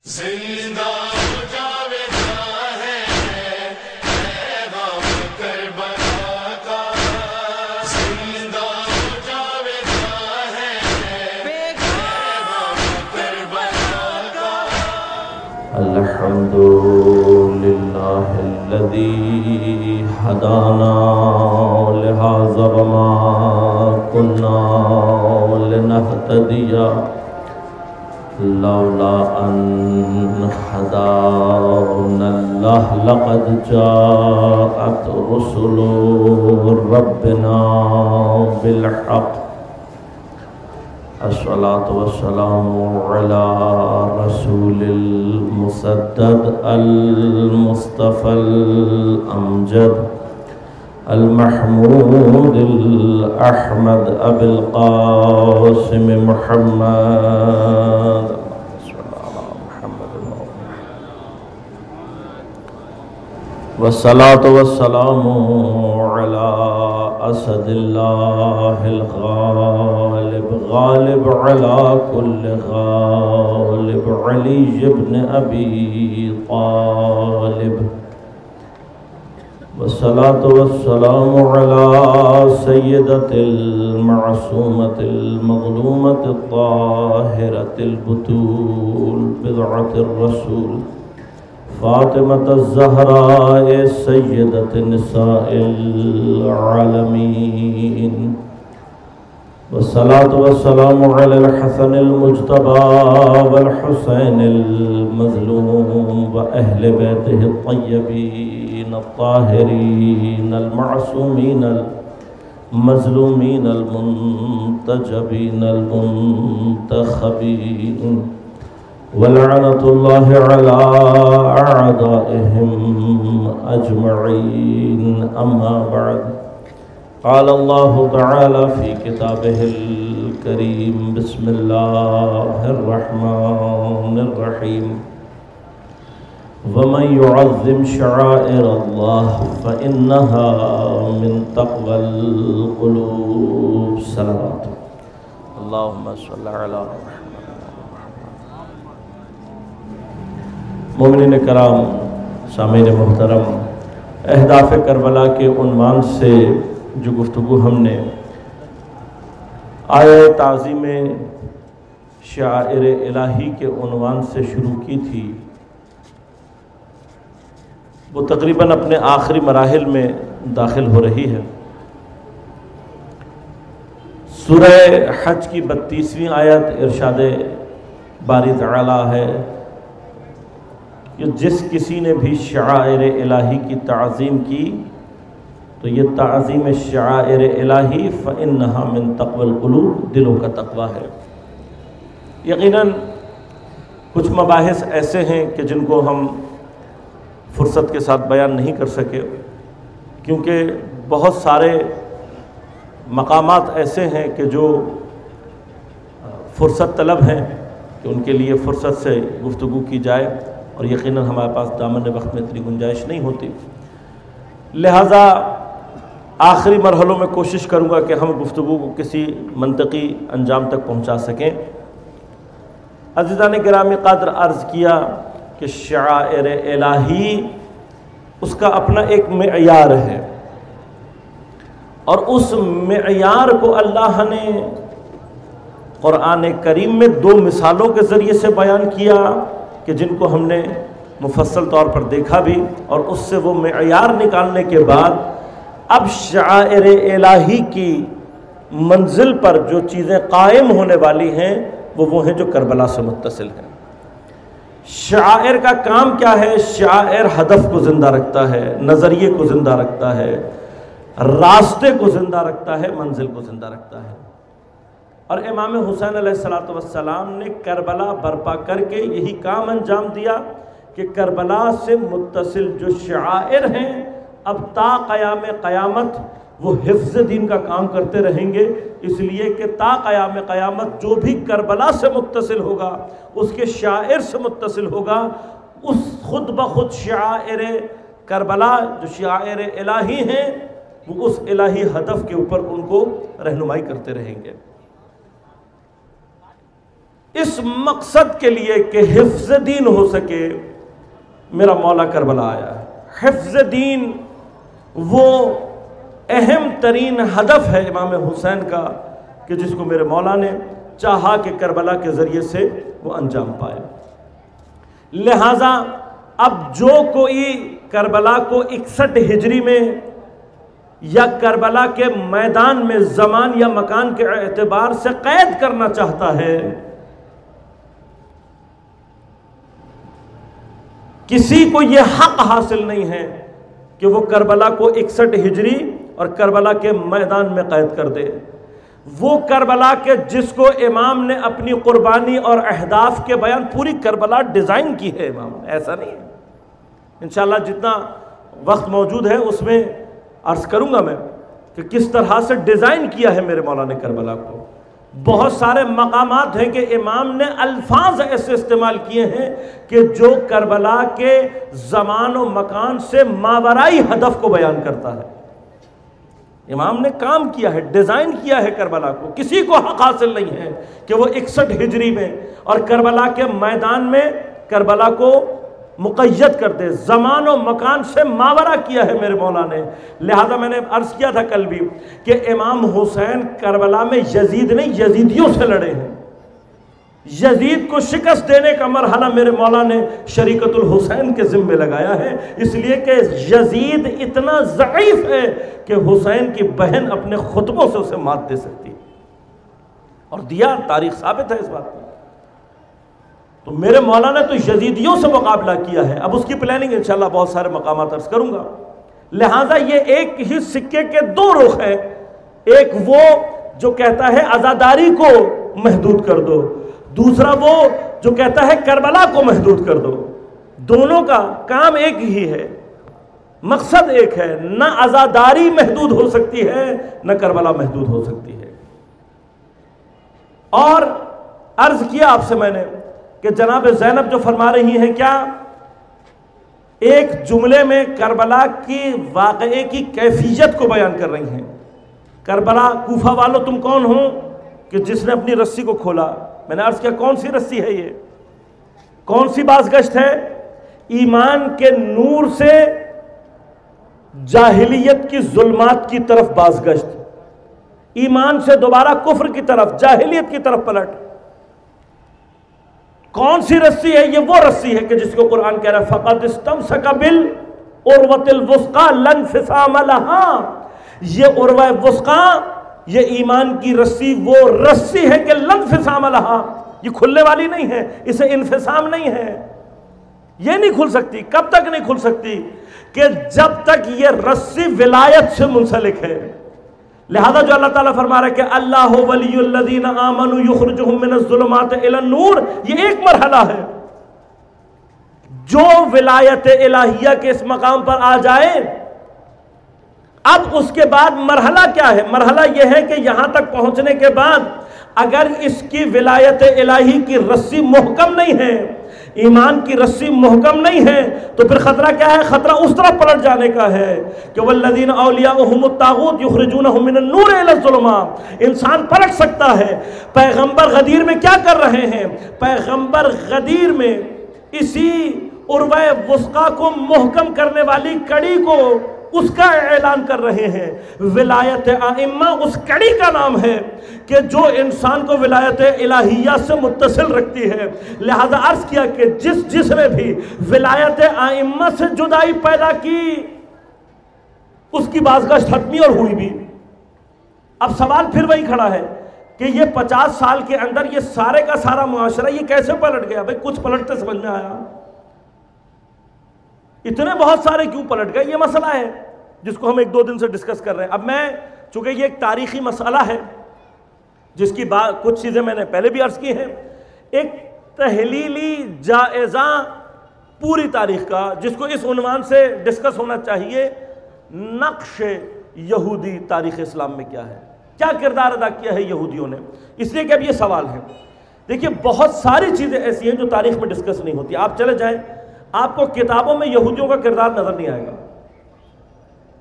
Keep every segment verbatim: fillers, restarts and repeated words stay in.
زندہ ہو جاویدہ ہے پیغام کربلا کا، زندہ ہو جاویدہ ہے پیغام کربلا کا۔ الحمد للہ الذی ہدانا لہذا وما كنا لنهتدی لولا ان هدانا اللہ لقد جاءت رسل ربنا بالحق۔ الصلاة والسلام على رسول المسدد المصطفى الأمجد المحمود الأحمد أبي القاسم محمد والصلاة والسلام على أسد الله الغالب غالب على كل غالب علي بن أبي طالب، والصلاة والسلام على سيدة المعصومة المظلومة الطاهرة البتول بضعة الرسول فاطمة الزهراء سيدة نساء العالمين، والصلاة والسلام على الحسن المجتبى والحسين المظلوم وأهل بيته الطيبين الطاهرين المعصومين المظلومين المنتجبين المنتخبين، ولعنة الله على أعدائهم أجمعين. أما بعد، قال الله تعالى في كتابه الكريم: بسم الله الرحمن الرحيم. ومن يعظم شعائر الله فإنها من تقوى القلوب. صلوات اللهم صل على محمد. مومنین کرام، سامعین محترم، اہداف کربلا کے عنوان سے جو گفتگو ہم نے آیہ تعظیم شعائر الہی کے عنوان سے شروع کی تھی، وہ تقریباً اپنے آخری مراحل میں داخل ہو رہی ہے۔ سورہ حج کی بتیسویں آیت ارشاد باری تعالی ہے کہ جس کسی نے بھی شعائر الہی کی تعظیم کی تو یہ تعظیم شعائر الہی فإنہا من تقوی القلوب، دلوں کا تقوی ہے۔ یقیناً کچھ مباحث ایسے ہیں کہ جن کو ہم فرصت کے ساتھ بیان نہیں کر سکے، کیونکہ بہت سارے مقامات ایسے ہیں کہ جو فرصت طلب ہیں کہ ان کے لیے فرصت سے گفتگو کی جائے، اور یقیناً ہمارے پاس دامن وقت میں اتنی گنجائش نہیں ہوتی، لہٰذا آخری مرحلوں میں کوشش کروں گا کہ ہم گفتگو کو کسی منطقی انجام تک پہنچا سکیں۔ عزیزان گرامی قدر، عرض کیا کہ شعائر الہی اس کا اپنا ایک معیار ہے، اور اس معیار کو اللہ نے قرآن کریم میں دو مثالوں کے ذریعے سے بیان کیا کہ جن کو ہم نے مفصل طور پر دیکھا بھی، اور اس سے وہ معیار نکالنے کے بعد اب شعائر الہی کی منزل پر جو چیزیں قائم ہونے والی ہیں وہ وہ ہیں جو کربلا سے متصل ہیں۔ شعائر کا کام کیا ہے؟ شعائر ہدف کو زندہ رکھتا ہے، نظریے کو زندہ رکھتا ہے، راستے کو زندہ رکھتا ہے، منزل کو زندہ رکھتا ہے۔ اور امام حسین علیہ الصلوۃ والسلام نے کربلا برپا کر کے یہی کام انجام دیا کہ کربلا سے متصل جو شعائر ہیں اب تا قیام قیامت وہ حفظ دین کا کام کرتے رہیں گے، اس لیے کہ تا قیام قیامت جو بھی کربلا سے متصل ہوگا، اس کے شاعر سے متصل ہوگا، اس خود بخود شعائر کربلا جو شعائر الہی ہیں وہ اس الہی ہدف کے اوپر ان کو رہنمائی کرتے رہیں گے۔ اس مقصد کے لیے کہ حفظ دین ہو سکے میرا مولا کربلا آیا ہے۔ حفظ دین وہ اہم ترین ہدف ہے امام حسین کا کہ جس کو میرے مولا نے چاہا کہ کربلا کے ذریعے سے وہ انجام پائے۔ لہٰذا اب جو کوئی کربلا کو اکسٹھ ہجری میں یا کربلا کے میدان میں زمان یا مکان کے اعتبار سے قید کرنا چاہتا ہے، کسی کو یہ حق حاصل نہیں ہے کہ وہ کربلا کو اکسٹھ ہجری اور کربلا کے میدان میں قید کر دے۔ وہ کربلا کے جس کو امام نے اپنی قربانی اور اہداف کے بیان، پوری کربلا ڈیزائن کی ہے امام نے، ایسا نہیں ہے۔ انشاءاللہ جتنا وقت موجود ہے اس میں عرض کروں گا میں کہ کس طرح سے ڈیزائن کیا ہے میرے مولا نے کربلا کو۔ بہت سارے مقامات ہیں کہ امام نے الفاظ ایسے استعمال کیے ہیں کہ جو کربلا کے زمان و مکان سے ماورائی ہدف کو بیان کرتا ہے۔ امام نے کام کیا ہے، ڈیزائن کیا ہے کربلا کو۔ کسی کو حق حاصل نہیں ہے کہ وہ اکسٹھ ہجری میں اور کربلا کے میدان میں کربلا کو مقید کر دے۔ زمان و مکان سے ماورا کیا ہے میرے مولا نے۔ لہذا میں نے عرض کیا تھا کل بھی کہ امام حسین کربلا میں یزید نہیں، یزیدیوں سے لڑے ہیں۔ یزید کو شکست دینے کا مرحلہ میرے مولا نے شریکت الحسین کے ذمے لگایا ہے، اس لیے کہ یزید اتنا ضعیف ہے کہ حسین کی بہن اپنے خطبوں سے اسے مات دے سکتی، اور دیا، تاریخ ثابت ہے اس بات میں۔ تو میرے مولا نے تو یزیدیوں سے مقابلہ کیا ہے۔ اب اس کی پلاننگ انشاءاللہ بہت سارے مقامات عرض کروں گا۔ لہٰذا یہ ایک ہی سکے کے دو رخ ہیں، ایک وہ جو کہتا ہے عزاداری کو محدود کر دو، دوسرا وہ جو کہتا ہے کربلا کو محدود کر دو۔ دونوں کا کام ایک ہی ہے، مقصد ایک ہے۔ نہ عزاداری محدود ہو سکتی ہے نہ کربلا محدود ہو سکتی ہے۔ اور عرض کیا آپ سے میں نے کہ جناب زینب جو فرما رہی ہیں، کیا ایک جملے میں کربلا کی واقعے کی کیفیت کو بیان کر رہی ہیں۔ کربلا کوفہ والو تم کون ہو کہ جس نے اپنی رسی کو کھولا؟ میں نے عرض کیا کون سی رسی ہے، یہ کون سی بازگشت ہے؟ ایمان کے نور سے جاہلیت کی ظلمات کی طرف بازگشت، ایمان سے دوبارہ کفر کی طرف، جاہلیت کی طرف پلٹ۔ کون سی رسی ہے؟ یہ وہ رسی ہے کہ جس کو قرآن کہہ رہا ہے فَقَدْ اسْتَمْسَكَ بِالْعُرْوَةِ الْوُثْقَىٰ لَا انفِصَامَ لَهَا۔ یہ عروہ وثقیٰ، یہ ایمان کی رسی وہ رسی ہے کہ لَا انفِصَامَ لَهَا، یہ کھلنے والی نہیں ہے، اسے انفصام نہیں ہے، یہ نہیں کھل سکتی۔ کب تک نہیں کھل سکتی؟ کہ جب تک یہ رسی ولایت سے منسلک ہے۔ لہذا جو اللہ تعالیٰ فرما رہا ہے کہ اللہ ولی الذین آمنوا یخرجہم من الظلمات الی النور، یہ ایک مرحلہ ہے۔ جو ولایت الہیہ کے اس مقام پر آ جائے، اب اس کے بعد مرحلہ کیا ہے؟ مرحلہ یہ ہے کہ یہاں تک پہنچنے کے بعد اگر اس کی ولایت الہی کی رسی محکم نہیں ہے، ایمان کی رسی محکم نہیں ہے، تو پھر خطرہ کیا ہے؟ خطرہ اس طرح پلٹ جانے کا ہے کہ والذین اولیاؤہم الطاغوت یخرجونہم من النور الی الظلمات۔ انسان پلٹ سکتا ہے۔ پیغمبر غدیر میں کیا کر رہے ہیں؟ پیغمبر غدیر میں اسی عروہ وثقیٰ کو محکم کرنے والی کڑی کو، اس کا اعلان کر رہے ہیں۔ ولایت ائمہ اس کڑی کا نام ہے کہ جو انسان کو ولایت الہیہ سے متصل رکھتی ہے۔ لہذا عرض کیا کہ جس جس نے بھی ولایت ائمہ سے جدائی پیدا کی، اس کی بازگشت حتمی اور ہوئی بھی۔ اب سوال پھر وہی کھڑا ہے کہ یہ پچاس سال کے اندر یہ سارے کا سارا معاشرہ یہ کیسے پلٹ گیا؟ بھائی کچھ پلٹتے سمجھ میں آیا، اتنے بہت سارے کیوں پلٹ گئے؟ یہ مسئلہ ہے جس کو ہم ایک دو دن سے ڈسکس کر رہے ہیں۔ اب میں چونکہ یہ ایک تاریخی مسئلہ ہے جس کی بات کچھ چیزیں میں نے پہلے بھی عرض کی ہیں، ایک تحلیلی جائزہ پوری تاریخ کا جس کو اس عنوان سے ڈسکس ہونا چاہیے، نقش یہودی تاریخ اسلام میں کیا ہے، کیا کردار ادا کیا ہے یہودیوں نے۔ اس لیے کہ اب یہ سوال ہے، دیکھیے بہت ساری چیزیں ایسی ہیں جو تاریخ میں ڈسکس نہیں ہوتی۔ آپ چلے جائیں، آپ کو کتابوں میں یہودیوں کا کردار نظر نہیں آئے گا۔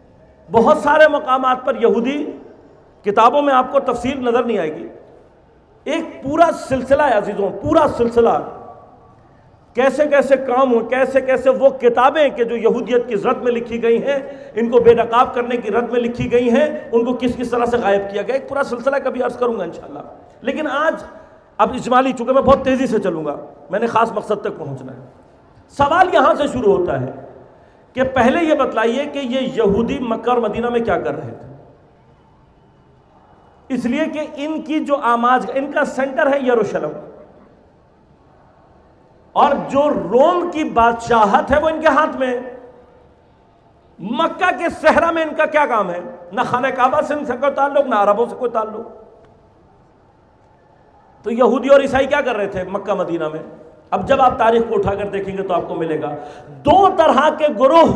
بہت سارے مقامات پر یہودی کتابوں میں آپ کو تفصیل نظر نہیں آئے گی۔ ایک پورا سلسلہ ہے عزیزوں، پورا سلسلہ، کیسے کیسے کام ہو، کیسے کیسے وہ کتابیں کہ جو یہودیت کی رد میں لکھی گئی ہیں، ان کو بے نقاب کرنے کی رد میں لکھی گئی ہیں، ان کو کس کس طرح سے غائب کیا گیا، ایک پورا سلسلہ کبھی عرض کروں گا انشاءاللہ۔ لیکن آج اب اجمالی، چونکہ میں بہت تیزی سے چلوں گا، میں نے خاص مقصد تک پہنچنا ہے۔ سوال یہاں سے شروع ہوتا ہے کہ پہلے یہ بتلائیے کہ یہ یہودی مکہ اور مدینہ میں کیا کر رہے تھے؟ اس لیے کہ ان کی جو آماج، ان کا سینٹر ہے یروشلم، اور جو روم کی بادشاہت ہے وہ ان کے ہاتھ میں۔ مکہ کے صحرا میں ان کا کیا کام ہے؟ نہ خانہ کعبہ سے ان سے کوئی تعلق، نہ عربوں سے کوئی تعلق۔ تو یہودی اور عیسائی کیا کر رہے تھے مکہ مدینہ میں؟ اب جب آپ تاریخ کو اٹھا کر دیکھیں گے تو آپ کو ملے گا دو طرح کے گروہ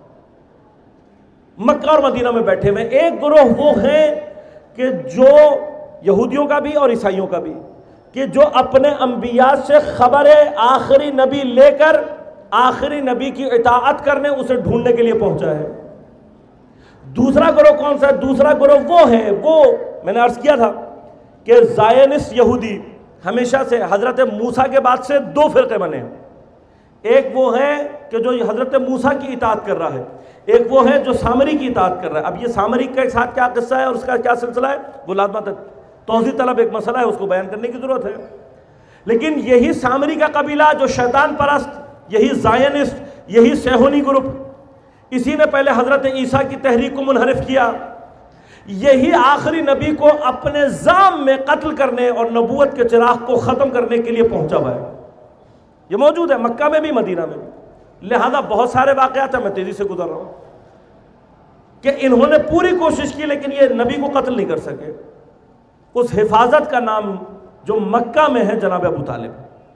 مکہ اور مدینہ میں بیٹھے ہوئے۔ ایک گروہ وہ ہیں کہ جو یہودیوں کا بھی اور عیسائیوں کا بھی، کہ جو اپنے انبیاء سے خبر آخری نبی لے کر آخری نبی کی اطاعت کرنے، اسے ڈھونڈنے کے لیے پہنچا ہے۔ دوسرا گروہ کون سا ہے؟ دوسرا گروہ وہ ہے، وہ میں نے عرض کیا تھا کہ زائنسٹ یہودی ہمیشہ سے حضرت موسیٰ کے بعد سے دو فرقے بنے ہیں۔ ایک وہ ہے کہ جو حضرت موسیٰ کی اطاعت کر رہا ہے، ایک وہ ہے جو سامری کی اطاعت کر رہا ہے۔ اب یہ سامری کے ساتھ کیا قصہ ہے اور اس کا کیا سلسلہ ہے، وہ لازمہ توضیح طلب ایک مسئلہ ہے، اس کو بیان کرنے کی ضرورت ہے۔ لیکن یہی سامری کا قبیلہ جو شیطان پرست، یہی زائنسٹ، یہی سیہونی گروپ، اسی نے پہلے حضرت عیسیٰ کی تحریک کو منحرف کیا، یہی آخری نبی کو اپنے ذام میں قتل کرنے اور نبوت کے چراغ کو ختم کرنے کے لیے پہنچا ہوا ہے۔ یہ موجود ہے مکہ میں بھی، مدینہ میں بھی۔ لہذا بہت سارے واقعات ہیں، میں تیزی سے گزر رہا ہوں، کہ انہوں نے پوری کوشش کی لیکن یہ نبی کو قتل نہیں کر سکے۔ اس حفاظت کا نام جو مکہ میں ہے جناب ابو طالب۔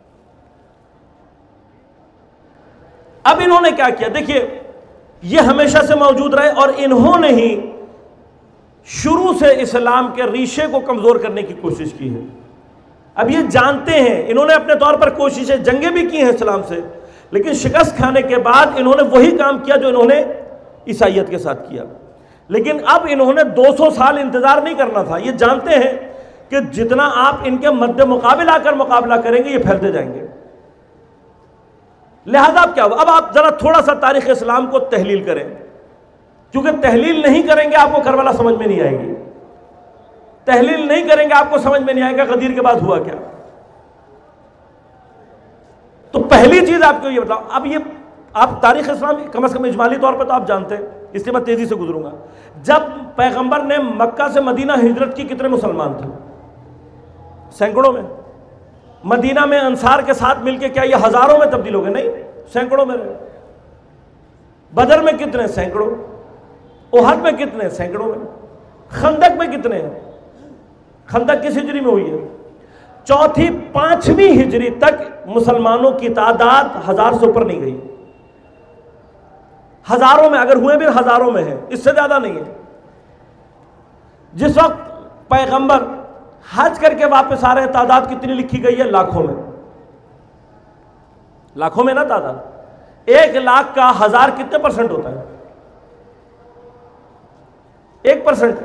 اب انہوں نے کیا کیا؟ دیکھیے یہ ہمیشہ سے موجود رہے اور انہوں نے ہی شروع سے اسلام کے ریشے کو کمزور کرنے کی کوشش کی ہے۔ اب یہ جانتے ہیں، انہوں نے اپنے طور پر کوششیں، جنگیں بھی کی ہیں اسلام سے، لیکن شکست کھانے کے بعد انہوں نے وہی کام کیا جو انہوں نے عیسائیت کے ساتھ کیا۔ لیکن اب انہوں نے دو سو سال انتظار نہیں کرنا تھا۔ یہ جانتے ہیں کہ جتنا آپ ان کے مد مقابل آ کر مقابلہ کریں گے یہ پھیلتے جائیں گے۔ لہذا اب کیا ہوا؟ اب آپ ذرا تھوڑا سا تاریخ اسلام کو تحلیل کریں، کیونکہ تحلیل نہیں کریں گے آپ کو کربلا سمجھ میں نہیں آئے گی، تحلیل نہیں کریں گے آپ کو سمجھ میں نہیں آئے گا غدیر کے بعد ہوا کیا۔ تو پہلی چیز آپ کو یہ بتاؤ، اب یہ آپ تاریخ اسلام کم از کم اجمالی طور پر تو آپ جانتے ہیں، اس لیے میں تیزی سے گزروں گا۔ جب پیغمبر نے مکہ سے مدینہ ہجرت کی کتنے مسلمان تھے؟ سینکڑوں میں۔ مدینہ میں انصار کے ساتھ مل کے کیا یہ ہزاروں میں تبدیل ہو گئے؟ نہیں، سینکڑوں میں رہے۔ بدر میں کتنے؟ سینکڑوں۔ احد میں کتنے؟ سینکڑوں میں۔ خندق میں کتنے ہیں؟ خندق کس ہجری میں ہوئی ہے؟ چوتھی پانچویں ہجری تک مسلمانوں کی تعداد ہزار سے اوپر نہیں گئی، ہزاروں میں، اگر ہوئے بھی ہزاروں میں ہے، اس سے زیادہ نہیں ہے۔ جس وقت پیغمبر حج کر کے واپس آ رہے ہیں تعداد کتنی لکھی گئی ہے؟ لاکھوں میں۔ لاکھوں میں نا تعداد، ایک لاکھ کا ہزار کتنے پرسنٹ ہوتا ہے؟ ایک پرسنٹ۔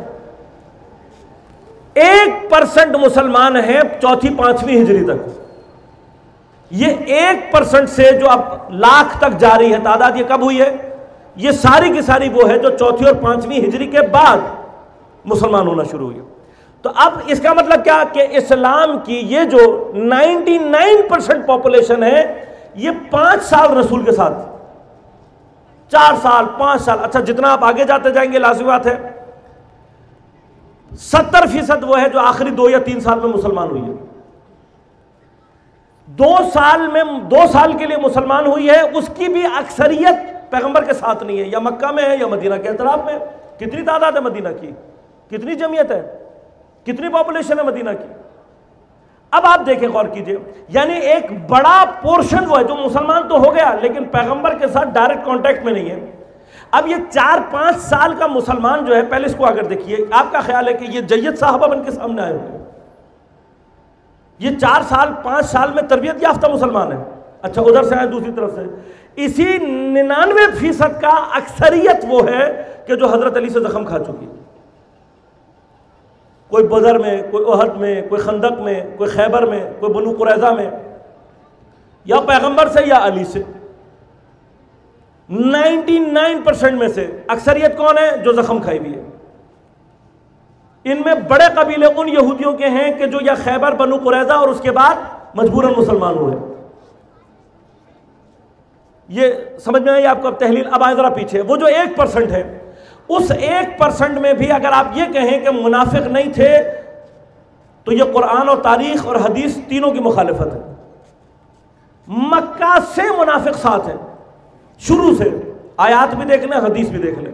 ایک پرسنٹ مسلمان ہیں چوتھی پانچویں ہجری تک۔ یہ ایک پرسنٹ سے جو اب لاکھ تک جاری ہے تعداد، یہ کب ہوئی ہے؟ یہ ساری کی ساری وہ ہے جو چوتھی اور پانچویں ہجری کے بعد مسلمان ہونا شروع ہوئی۔ تو اب اس کا مطلب کیا کہ اسلام کی یہ جو نائنٹی نائن پرسنٹ پاپولیشن ہے یہ پانچ سال رسول کے ساتھ، چار سال، پانچ سال، اچھا جتنا آپ آگے جاتے جائیں گے لازمی بات ہے ستر فیصد وہ ہے جو آخری دو یا تین سال میں مسلمان ہوئی ہے۔ دو سال میں دو سال کے لیے مسلمان ہوئی ہے، اس کی بھی اکثریت پیغمبر کے ساتھ نہیں ہے، یا مکہ میں ہے یا مدینہ کے اطراف میں۔ کتنی تعداد ہے مدینہ کی؟ کتنی جمعیت ہے؟ کتنی پاپولیشن ہے مدینہ کی؟ اب آپ دیکھیں، غور کیجئے، یعنی ایک بڑا پورشن وہ ہے جو مسلمان تو ہو گیا لیکن پیغمبر کے ساتھ ڈائریکٹ کانٹیکٹ میں نہیں ہے۔ اب یہ چار پانچ سال کا مسلمان جو ہے، پہلے اس کو اگر دیکھیے، آپ کا خیال ہے کہ یہ جید صحابہ بن کے سامنے آئے ہوئے ہیں؟ یہ چار سال پانچ سال میں تربیت یافتہ مسلمان ہیں۔ اچھا ادھر سے آئے دوسری طرف سے، اسی ننانوے فیصد کا اکثریت وہ ہے کہ جو حضرت علی سے زخم کھا چکی ہے۔ کوئی بدر میں، کوئی احد میں، کوئی خندق میں، کوئی خیبر میں، کوئی بنو قریظہ میں، یا پیغمبر سے یا علی سے۔ نائنٹی نائن پرسنٹ میں سے اکثریت کون ہے؟ جو زخم کھائی ہوئی ہے۔ ان میں بڑے قبیلے ان یہودیوں کے ہیں کہ جو یا خیبر، بنو قریظہ اور اس کے بعد مجبوراً مسلمان ہوئے۔ یہ سمجھ میں آئی آپ کو؟ اب تحلیل اب آئے ذرا پیچھے۔ وہ جو ایک پرسنٹ ہے، اس ایک پرسنٹ میں بھی اگر آپ یہ کہیں کہ منافق نہیں تھے تو یہ قرآن اور تاریخ اور حدیث تینوں کی مخالفت ہے۔ مکہ سے منافق ساتھ ہیں شروع سے، آیات بھی دیکھ لیں، حدیث بھی دیکھ لیں۔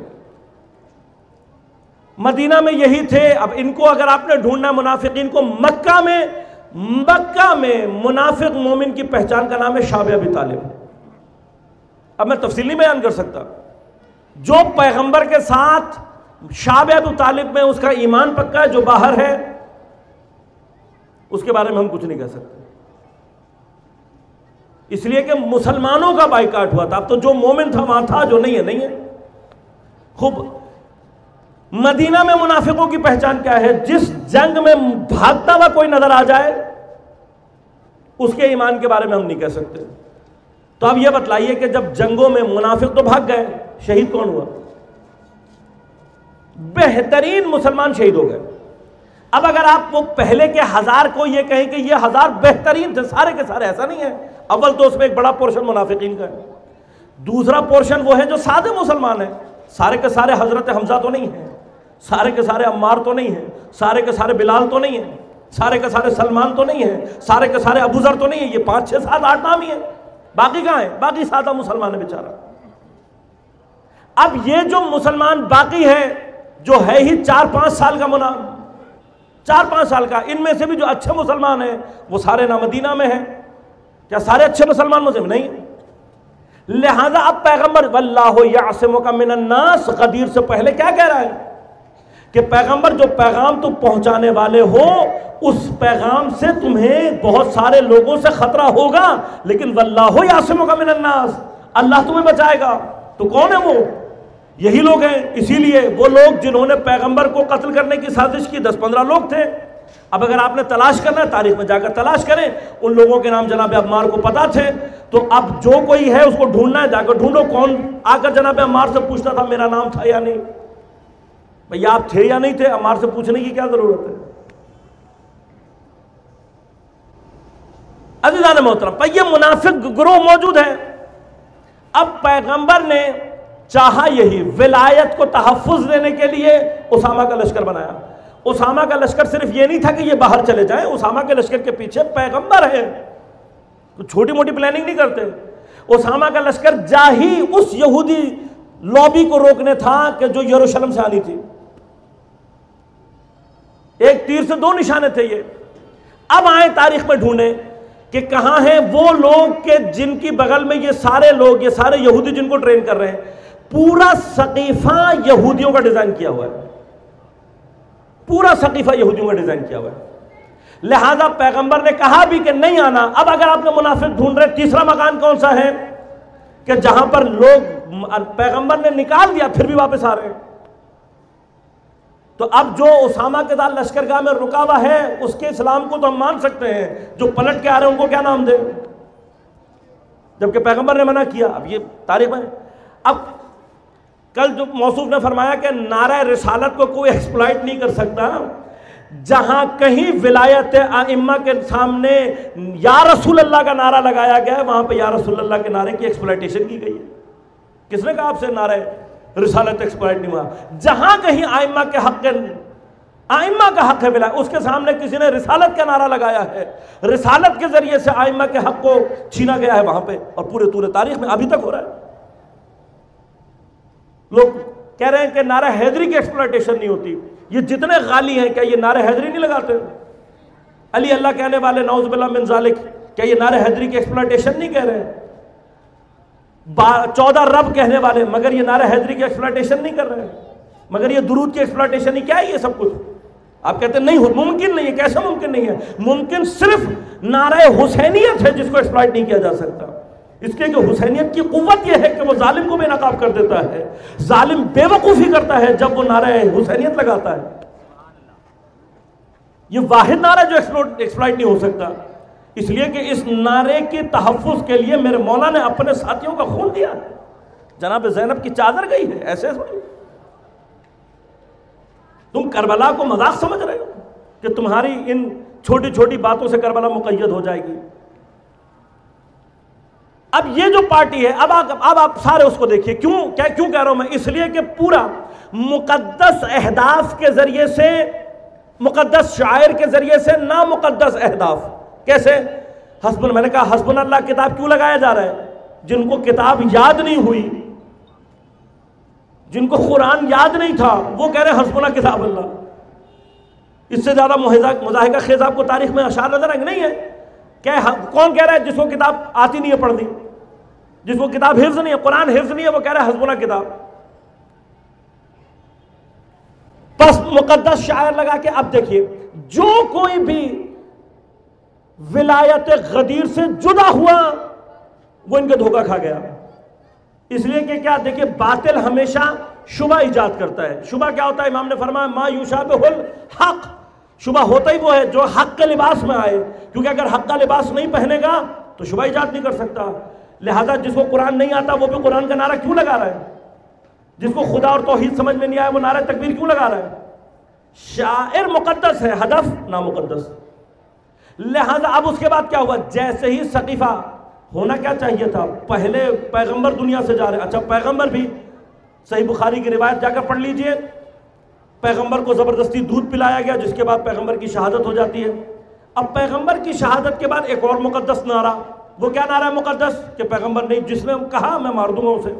مدینہ میں یہی تھے۔ اب ان کو اگر آپ نے ڈھونڈنا ہے منافقین کو، مکہ میں مکہ میں منافق مومن کی پہچان کا نام ہے شعب ابی طالب۔ اب میں تفصیل نہیں بیان کر سکتا۔ جو پیغمبر کے ساتھ شعب ابی طالب میں اس کا ایمان پکا ہے، جو باہر ہے اس کے بارے میں ہم کچھ نہیں کہہ سکتے، اس لیے کہ مسلمانوں کا بائیکاٹ ہوا تھا۔ اب تو جو مومن تھا وہاں تھا، جو نہیں ہے نہیں ہے۔ خوب مدینہ میں منافقوں کی پہچان کیا ہے؟ جس جنگ میں بھاگتا ہوا کوئی نظر آ جائے اس کے ایمان کے بارے میں ہم نہیں کہہ سکتے۔ تو اب یہ بتلائیے کہ جب جنگوں میں منافق تو بھاگ گئے، شہید کون ہوا؟ بہترین مسلمان شہید ہو گئے۔ اب اگر آپ وہ پہلے کے ہزار کو یہ کہیں کہ یہ ہزار بہترین تھے، سارے کے سارے، ایسا نہیں ہے۔ اول تو اس میں ایک بڑا پورشن منافقین کا ہے، دوسرا پورشن وہ ہے جو سادے مسلمان ہیں۔ سارے کے سارے حضرت حمزہ تو نہیں ہیں، سارے کے سارے عمار تو نہیں ہیں، سارے کے سارے بلال تو نہیں ہیں، سارے کے سارے سلمان تو نہیں ہیں، سارے کے سارے ابو ذر تو نہیں ہیں۔ یہ پانچ چھ سات آٹھ نام ہی ہیں، باقی کہاں ہیں؟ باقی سادہ مسلمان ہے بیچارہ۔ اب یہ جو مسلمان باقی ہے، جو ہے ہی چار پانچ سال کا منا چار پانچ سال کا، ان میں سے بھی جو اچھے مسلمان ہیں وہ سارے نہ مدینہ میں ہیں۔ کیا سارے اچھے مسلمان مسلم نہیں ہیں؟ لہذا اب پیغمبر واللہ یعصمک من الناس غدیر سے پہلے کیا کہہ رہا ہے کہ پیغمبر جو پیغام تم پہنچانے والے ہو، اس پیغام سے تمہیں بہت سارے لوگوں سے خطرہ ہوگا، لیکن واللہ یعصمک من الناس، اللہ تمہیں بچائے گا۔ تو کون ہے وہ؟ یہی لوگ ہیں۔ اسی لیے وہ لوگ جنہوں نے پیغمبر کو قتل کرنے کی سازش کی، دس پندرہ لوگ تھے۔ اب اگر آپ نے تلاش کرنا ہے تاریخ میں جا کر تلاش کریں، ان لوگوں کے نام جناب عمار کو پتا تھے۔ تو اب جو کوئی ہے اس کو ڈھونڈنا ہے، جا کر ڈھونڈو کون آ کر جناب عمار سے پوچھتا تھا میرا نام تھا یا نہیں۔ بھئی آپ تھے یا نہیں تھے، عمار سے پوچھنے کی کیا ضرورت ہے؟ عزیزان محترم، پر یہ منافق گروہ موجود ہے۔ اب پیغمبر نے چاہا یہی، ولایت کو تحفظ دینے کے لیے اسامہ کا لشکر بنایا۔ اسامہ کا لشکر صرف یہ نہیں تھا کہ یہ باہر چلے جائیں، اسامہ کے لشکر کے پیچھے پیغمبر ہے، تو چھوٹی موٹی پلاننگ نہیں کرتے۔ اسامہ کا لشکر جا ہی اس یہودی لابی کو روکنے تھا کہ جو یروشلم سے آنی تھی۔ ایک تیر سے دو نشانے تھے یہ۔ اب آئیں تاریخ میں ڈھونڈیں کہ کہاں ہیں وہ لوگ کہ جن کی بغل میں یہ سارے لوگ، یہ سارے یہودی جن کو ٹرین کر رہے ہیں۔ پورا سقیفہ یہودیوں کا ڈیزائن کیا ہوا ہے، پورا سقیفہ یہودیوں کا ڈیزائن کیا ہوا ہے۔ لہذا پیغمبر نے کہا بھی کہ نہیں آنا۔ اب اگر آپ نے منافق ڈھونڈ رہے، تیسرا مکان کون سا ہے کہ جہاں پر لوگ پیغمبر نے نکال دیا پھر بھی واپس آ رہے ہیں۔ تو اب جو اسامہ کے ساتھ لشکرگاہ میں رکا ہوا ہے، اس کے اسلام کو تو ہم مان سکتے ہیں، جو پلٹ کے آ رہے ہیں ان کو کیا نام دیں؟ جبکہ پیغمبر نے منع کیا۔ اب یہ تاریخ میں، اب کل جو موصوف نے فرمایا کہ نعرہ رسالت کو کوئی ایکسپلائٹ نہیں کر سکتا۔ جہاں کہیں ولایت ائمہ کے سامنے یا رسول اللہ کا نعرہ لگایا گیا ہے، وہاں پہ یا رسول اللہ کے نعرے کی ایکسپلائٹیشن کی گئی ہے۔ کس نے کہا آپ سے نعرہ رسالت ایکسپلائٹ نہیں ہوا؟ جہاں کہیں ائمہ کے حق ائمہ کا حق ہے ولایت، اس کے سامنے کسی نے رسالت کا نعرہ لگایا ہے، رسالت کے ذریعے سے ائمہ کے حق کو چھینا گیا ہے وہاں پہ، اور پورے طول تاریخ میں ابھی تک ہو رہا ہے۔ لوگ کہہ رہے ہیں کہ نعرہ حیدری کی ایکسپلائٹیشن نہیں ہوتی۔ یہ جتنے غالی ہیں کیا یہ نعرہ حیدری نہیں لگاتے؟ علی اللہ کہنے والے نعوذ باللہ من ذالک، کیا یہ نعرہ حیدری کی ایکسپلائٹیشن نہیں کہہ رہے ہیں؟ چودہ رب کہنے والے مگر یہ نعرہ حیدری کی ایکسپلائٹیشن نہیں کر رہے ہیں، مگر یہ درود کی ایکسپلائٹیشن نہیں، کیا ہے یہ سب کچھ؟ آپ کہتے ہیں نہیں، ممکن نہیں ہے۔ کیسے ممکن نہیں ہے؟ ممکن صرف نعرہ حسینیت ہے جس کو ایکسپلائٹ نہیں کیا جا سکتا، اس لیے کہ حسینیت کی قوت یہ ہے کہ وہ ظالم کو بے نقاب کر دیتا ہے۔ ظالم بے وقوفی کرتا ہے جب وہ نعرہ حسینیت لگاتا ہے۔ یہ واحد نعرہ جو ایکسپلائٹ نہیں ہو سکتا، اس لیے کہ اس نعرے کے تحفظ کے لیے میرے مولا نے اپنے ساتھیوں کا خون دیا، جناب زینب کی چادر گئی ہے، ایسے تم کربلا کو مذاق سمجھ رہے ہو کہ تمہاری ان چھوٹی چھوٹی باتوں سے کربلا مقید ہو جائے گی؟ اب یہ جو پارٹی ہے، اب آپ اب آپ سارے اس کو دیکھیے، کیوں کیا کیوں کہہ رہا ہوں میں؟ اس لیے کہ پورا مقدس اہداف کے ذریعے سے، مقدس شاعر کے ذریعے سے نامقدس اہداف کیسے؟ حسب میں نے کہا حسبنا اللہ کتاب کیوں لگایا جا رہا ہے؟ جن کو کتاب یاد نہیں ہوئی، جن کو قرآن یاد نہیں تھا، وہ کہہ رہے ہیں حسبنا کتاب اللہ۔ اس سے زیادہ مضاحکہ خیز آپ کو تاریخ میں اشعار نظر آئیں گے؟ نہیں ہے۔ کیا کون کہہ رہا ہے جس کو کتاب آتی نہیں ہے پڑھنی، جس کو کتاب حفظ نہیں ہے، قرآن حفظ نہیں ہے، وہ کہہ رہا ہے حسبنا کتاب؟ پس مقدس شاعر لگا کے اب دیکھیے، جو کوئی بھی ولایت غدیر سے جدا ہوا وہ ان کے دھوکہ کھا گیا۔ اس لیے کہ کیا دیکھیے، باطل ہمیشہ شبہ ایجاد کرتا ہے۔ شبہ کیا ہوتا ہے؟ امام نے فرمایا ما یشابہ الحق، شبہ ہوتا ہی وہ ہے جو حق کے لباس میں آئے، کیونکہ اگر حق کا لباس نہیں پہنے گا تو شبہ ایجاد نہیں کر سکتا۔ لہذا جس کو قرآن نہیں آتا وہ بھی قرآن کا نعرہ کیوں لگا رہا ہے؟ جس کو خدا اور توحید سمجھ میں نہیں آیا وہ نعرہ تکبیر کیوں لگا رہا ہے؟ شاعر مقدس ہے، ہدف نامقدس۔ لہذا اب اس کے بعد کیا ہوا؟ جیسے ہی سقیفہ ہونا کیا چاہیے تھا، پہلے پیغمبر دنیا سے جا رہے، اچھا پیغمبر بھی، صحیح بخاری کی روایت جا کر پڑھ لیجئے، پیغمبر کو زبردستی دودھ پلایا گیا، جس کے بعد پیغمبر کی شہادت ہو جاتی ہے۔ اب پیغمبر کی شہادت کے بعد ایک اور مقدس نعرہ، وہ کیا نعرہ ہے مقدس؟ کہ پیغمبر نہیں، جس نے کہا میں مار دوں گا اسے۔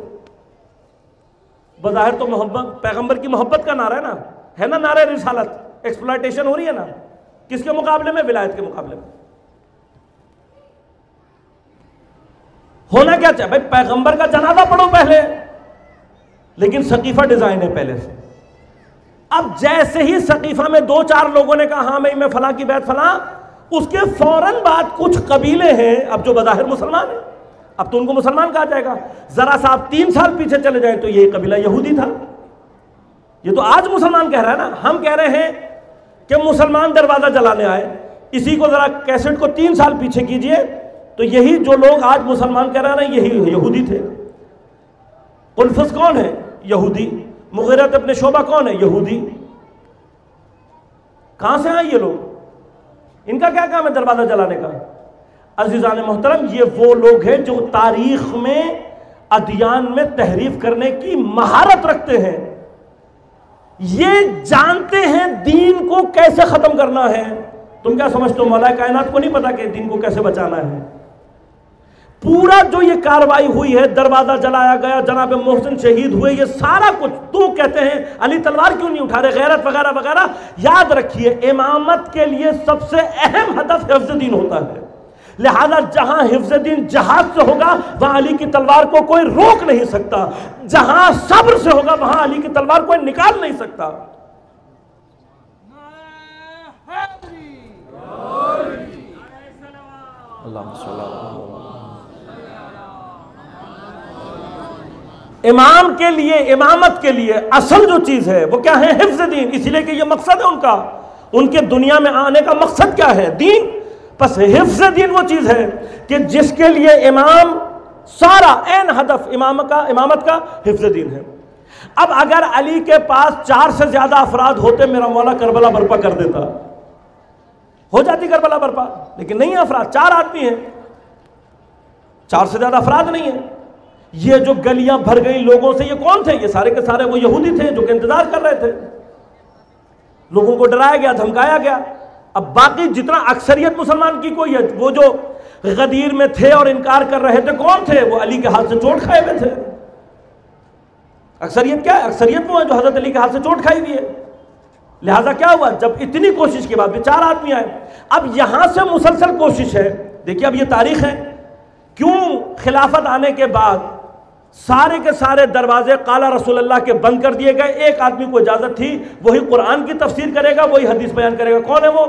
بظاہر تو محبت، پیغمبر کی محبت کا نعرہ ہے نا، ہے نا نعرہ رسالت، ایکسپلائٹیشن ہو رہی ہے نا، کس کے مقابلے میں؟ ولایت کے مقابلے میں۔ ہونا کیا چاہے بھائی؟ پیغمبر کا جنازہ پڑھو پہلے، لیکن سقیفہ ڈیزائن ہے پہلے سے۔ اب جیسے ہی سقیفہ میں دو چار لوگوں نے کہا ہاں میں میں فلاں کی بیعت فلاں، اس کے فوراً بعد کچھ قبیلے ہیں اب جو بظاہر مسلمان ہیں، اب تو ان کو مسلمان کہا جائے گا۔ ذرا سا آپ تین سال پیچھے چلے جائیں تو یہ قبیلہ یہودی تھا، یہ تو آج مسلمان کہہ رہا ہے نا۔ ہم کہہ رہے ہیں کہ مسلمان دروازہ جلانے آئے، اسی کو ذرا کیسٹ کو تین سال پیچھے کیجئے تو یہی جو لوگ آج مسلمان کہہ رہے ہیں یہی یہودی تھے۔ قلفس کون ہے؟ یہودی۔ مغیرہ ابن شعبہ کون ہے؟ یہودی۔ کہاں سے آئے یہ لوگ؟ ان کا کیا کام ہے دروازہ جلانے کا؟ عزیزان محترم، یہ وہ لوگ ہیں جو تاریخ میں ادیان میں تحریف کرنے کی مہارت رکھتے ہیں، یہ جانتے ہیں دین کو کیسے ختم کرنا ہے۔ تم کیا سمجھتے ہو مولا کائنات کو نہیں پتا کہ دین کو کیسے بچانا ہے؟ پورا جو یہ کاروائی ہوئی ہے، دروازہ جلایا گیا، جناب محسن شہید ہوئے، یہ سارا کچھ تو کہتے ہیں علی تلوار کیوں نہیں اٹھا رہے، غیرت وغیرہ وغیرہ۔ یاد رکھیے امامت کے لیے سب سے اہم ہدف حفظ دین ہوتا ہے، لہذا جہاں حفظ دین جہاد سے ہوگا وہاں علی کی تلوار کو کوئی روک نہیں سکتا، جہاں صبر سے ہوگا وہاں علی کی تلوار کوئی نکال نہیں سکتا۔ اللہم صلی اللہ علیہ وسلم۔ امام کے لیے، امامت کے لیے اصل جو چیز ہے وہ کیا ہے؟ حفظ دین۔ اسی لیے کہ یہ مقصد ہے ان کا، ان کے دنیا میں آنے کا مقصد کیا ہے؟ دین۔ پس حفظ دین وہ چیز ہے کہ جس کے لیے امام سارا این ہدف امام کا، امامت کا حفظ دین ہے۔ اب اگر علی کے پاس چار سے زیادہ افراد ہوتے میرا مولا کربلا برپا کر دیتا، ہو جاتی کربلا برپا، لیکن نہیں افراد، چار آدمی ہیں، چار سے زیادہ افراد نہیں ہیں۔ یہ جو گلیاں بھر گئی لوگوں سے، یہ کون تھے؟ یہ سارے کے سارے وہ یہودی تھے جو کہ انتظار کر رہے تھے، لوگوں کو ڈرایا گیا، دھمکایا گیا۔ اب باقی جتنا اکثریت مسلمان کی کوئی ہے، وہ جو غدیر میں تھے اور انکار کر رہے تھے کون تھے؟ وہ علی کے ہاتھ سے چوٹ کھائے ہوئے تھے۔ اکثریت کیا ہے؟ اکثریت وہ ہے جو حضرت علی کے ہاتھ سے چوٹ کھائی ہوئی ہے۔ لہذا کیا ہوا؟ جب اتنی کوشش کے بعد بھی چار آدمی آئے، اب یہاں سے مسلسل کوشش ہے۔ دیکھیے اب یہ تاریخ ہے، کیوں خلافت آنے کے بعد سارے کے سارے دروازے قال رسول اللہ کے بند کر دیے گئے، ایک آدمی کو اجازت تھی، وہی قرآن کی تفسیر کرے گا، وہی حدیث بیان کرے گا۔ کون ہے وہ؟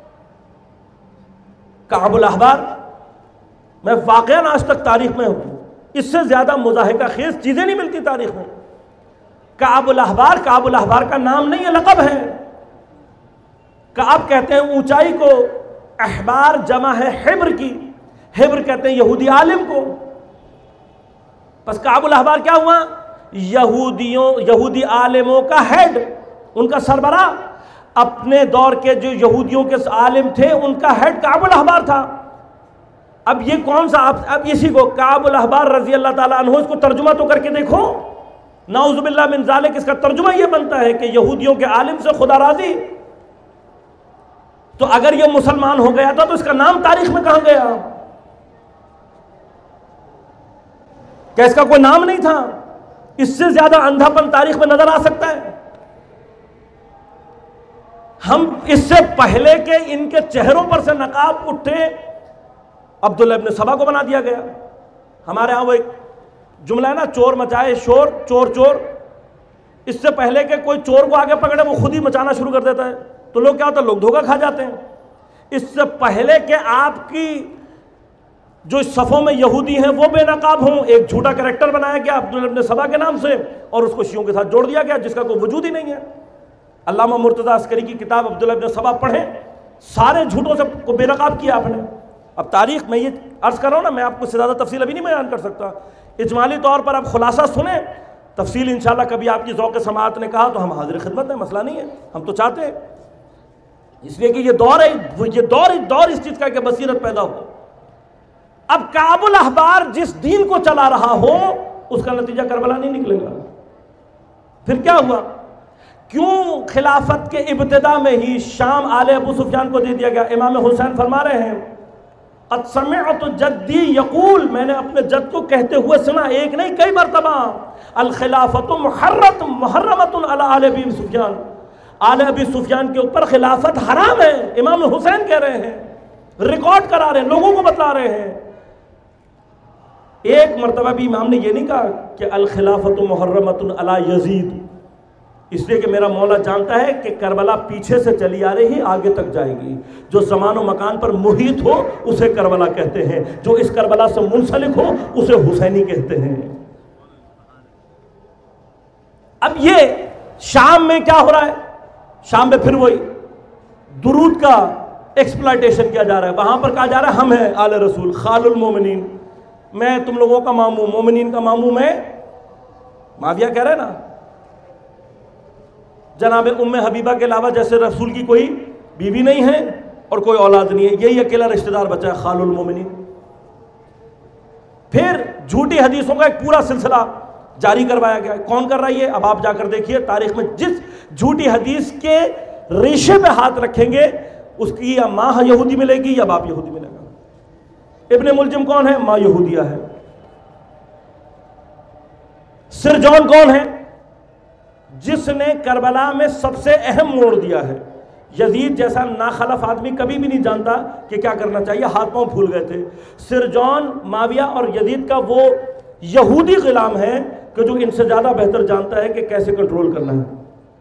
کعب الاحبار۔ میں واقعاً آج تک تاریخ میں ہوں، اس سے زیادہ مضاحکہ خیز چیزیں نہیں ملتی تاریخ میں۔ کعب الاحبار، کعب الاحبار کا نام نہیں ہے، لقب ہے۔ کعب کہتے ہیں اونچائی کو، احبار جمع ہے حبر کی، حبر کہتے ہیں یہودی عالم کو. پس کعب الاحبار کیا ہوا؟ یہودیوں یہودی عالموں کا ہیڈ، ان کا سربراہ. اپنے دور کے جو یہودیوں کے عالم تھے ان کا ہیڈ کعب الاحبار تھا. اب یہ کون سا؟ اب اسی کو کعب الاحبار رضی اللہ تعالیٰ عنہ، اس کو ترجمہ تو کر کے دیکھو. نعوذ باللہ من ذالک، اس کا ترجمہ یہ بنتا ہے کہ یہودیوں کے عالم سے خدا راضی. تو اگر یہ مسلمان ہو گیا تھا تو اس کا نام تاریخ میں کہاں گیا؟ کیا اس کا کوئی نام نہیں تھا؟ اس سے زیادہ اندھا پن تاریخ میں نظر آ سکتا ہے؟ ہم اس سے پہلے کہ ان کے چہروں پر سے نقاب اٹھے، عبداللہ ابن سبا کو بنا دیا گیا. ہمارے ہاں وہ ایک جملہ ہے نا، چور مچائے شور، چور چور. اس سے پہلے کہ کوئی چور کو آگے پکڑے وہ خود ہی مچانا شروع کر دیتا ہے، تو لوگ کیا ہوتا ہے؟ لوگ دھوکہ کھا جاتے ہیں. اس سے پہلے کہ آپ کی جو اس صفوں میں یہودی ہیں وہ بے نقاب ہوں، ایک جھوٹا کریکٹر بنایا گیا عبداللہ ابن سبا کے نام سے اور اس کو شیعوں کے ساتھ جوڑ دیا گیا جس کا کوئی وجود ہی نہیں ہے. علامہ مرتضی عسکری کی کتاب عبداللہ ابن سبا پڑھیں، سارے جھوٹوں سے کو بے نقاب کیا آپ نے. اب تاریخ میں یہ عرض کر رہا ہوں نا، میں آپ کو سے زیادہ تفصیل ابھی نہیں بیان کر سکتا. اجمالی طور پر آپ خلاصہ سنیں، تفصیل انشاءاللہ کبھی آپ کی ذوق سماعت نے کہا تو ہم حاضر خدمت ہیں، مسئلہ نہیں ہے. ہم تو چاہتے ہیں اس لیے کہ یہ دور ہے، یہ دور دور اس چیز کا کہ بصیرت پیدا ہو. اب کعب الاحبار جس دین کو چلا رہا ہو اس کا نتیجہ کربلا نہیں نکلے گا. پھر کیا ہوا؟ کیوں خلافت کے ابتدا میں ہی شام آل ابو سفیان کو دے دیا گیا؟ امام حسین فرما رہے ہیں قد سمعت جدی یقول، میں نے اپنے جد کو کہتے ہوئے سنا، ایک نہیں کئی مرتبہ، الخلافت محرت محرمت علی آل ابی سفیان، آل ابی سفیان کے اوپر خلافت حرام ہے. امام حسین کہہ رہے ہیں، ریکارڈ کرا رہے ہیں، لوگوں کو بتلا رہے ہیں. ایک مرتبہ بھی امام نے یہ نہیں کہا کہ الخلافت محرمت علی یزید، اس لیے کہ میرا مولا جانتا ہے کہ کربلا پیچھے سے چلی آ رہی آگے تک جائے گی. جو زمان و مکان پر محیط ہو اسے کربلا کہتے ہیں، جو اس کربلا سے منسلک ہو اسے حسینی کہتے ہیں. اب یہ شام میں کیا ہو رہا ہے؟ شام میں پھر وہی درود کا ایکسپلائٹیشن کیا جا رہا ہے. وہاں پر کہا جا رہا ہے ہم ہیں آل رسول خال المومنین، میں تم لوگوں کا ماموں، مومنین کا ماموں میں. معاویہ کہہ رہے نا جناب ام حبیبہ کے علاوہ جیسے رسول کی کوئی بیوی نہیں ہے اور کوئی اولاد نہیں ہے، یہی اکیلا رشتہ دار بچا ہے خال المومنین. پھر جھوٹی حدیثوں کا ایک پورا سلسلہ جاری کروایا گیا. کون کر رہا ہے یہ؟ اب آپ جا کر دیکھیے تاریخ میں، جس جھوٹی حدیث کے ریشے پہ ہاتھ رکھیں گے اس کی یا ماں یہودی ملے گی یا باپ یہودی ملے گا. ابن ملجم کون ہے؟ ماں یہودیہ ہے. سرجون کون ہے؟ جس نے کربلا میں سب سے اہم موڑ دیا ہے. یزید جیسا ناخلف آدمی کبھی بھی نہیں جانتا کہ کیا کرنا چاہیے، ہاتھ پاؤں پھول گئے تھے. سرجون معاویہ اور یزید کا وہ یہودی غلام ہے کہ جو ان سے زیادہ بہتر جانتا ہے کہ کیسے کنٹرول کرنا ہے.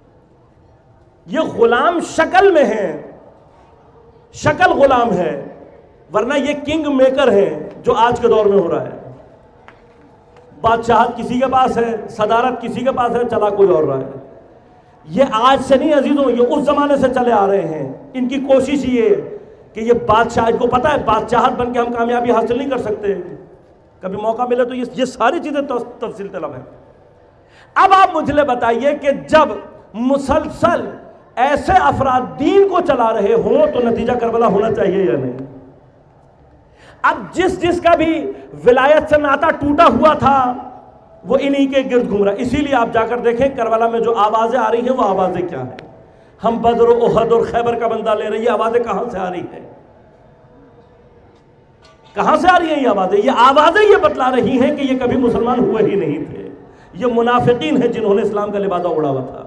یہ غلام شکل میں ہے، شکل غلام ہے، ورنہ یہ کنگ میکر ہے جو آج کے دور میں ہو رہا ہے. بادشاہت کسی کے پاس ہے، صدارت کسی کے پاس ہے، چلا کوئی اور رہا ہے. یہ آج سے نہیں عزیزوں، یہ اس زمانے سے چلے آ رہے ہیں. ان کی کوشش یہ کہ یہ بادشاہ، ان کو پتہ ہے بادشاہت بن کے ہم کامیابی حاصل نہیں کر سکتے، کبھی موقع ملے تو یہ ساری چیزیں تفصیل طلب ہیں. اب آپ مجھے بتائیے کہ جب مسلسل ایسے افراد دین کو چلا رہے ہوں تو نتیجہ کربلا ہونا چاہیے یا نہیں؟ اب جس جس کا بھی ولایت سے ناتا ٹوٹا ہوا تھا وہ انہی کے گرد گھوم رہا ہے. اسی لیے آپ جا کر دیکھیں کربلا میں جو آوازیں آ رہی ہیں وہ آوازیں کیا ہیں. ہم بدر و احد اور خیبر کا بندہ لے رہے ہیں، یہ آوازیں کہاں سے آ رہی ہیں؟ کہاں سے آ رہی ہیں یہ آوازیں؟ یہ آوازیں یہ بتلا رہی ہیں کہ یہ کبھی مسلمان ہوئے ہی نہیں تھے. یہ منافقین ہیں جنہوں نے اسلام کا لبادہ اڑا ہوا تھا.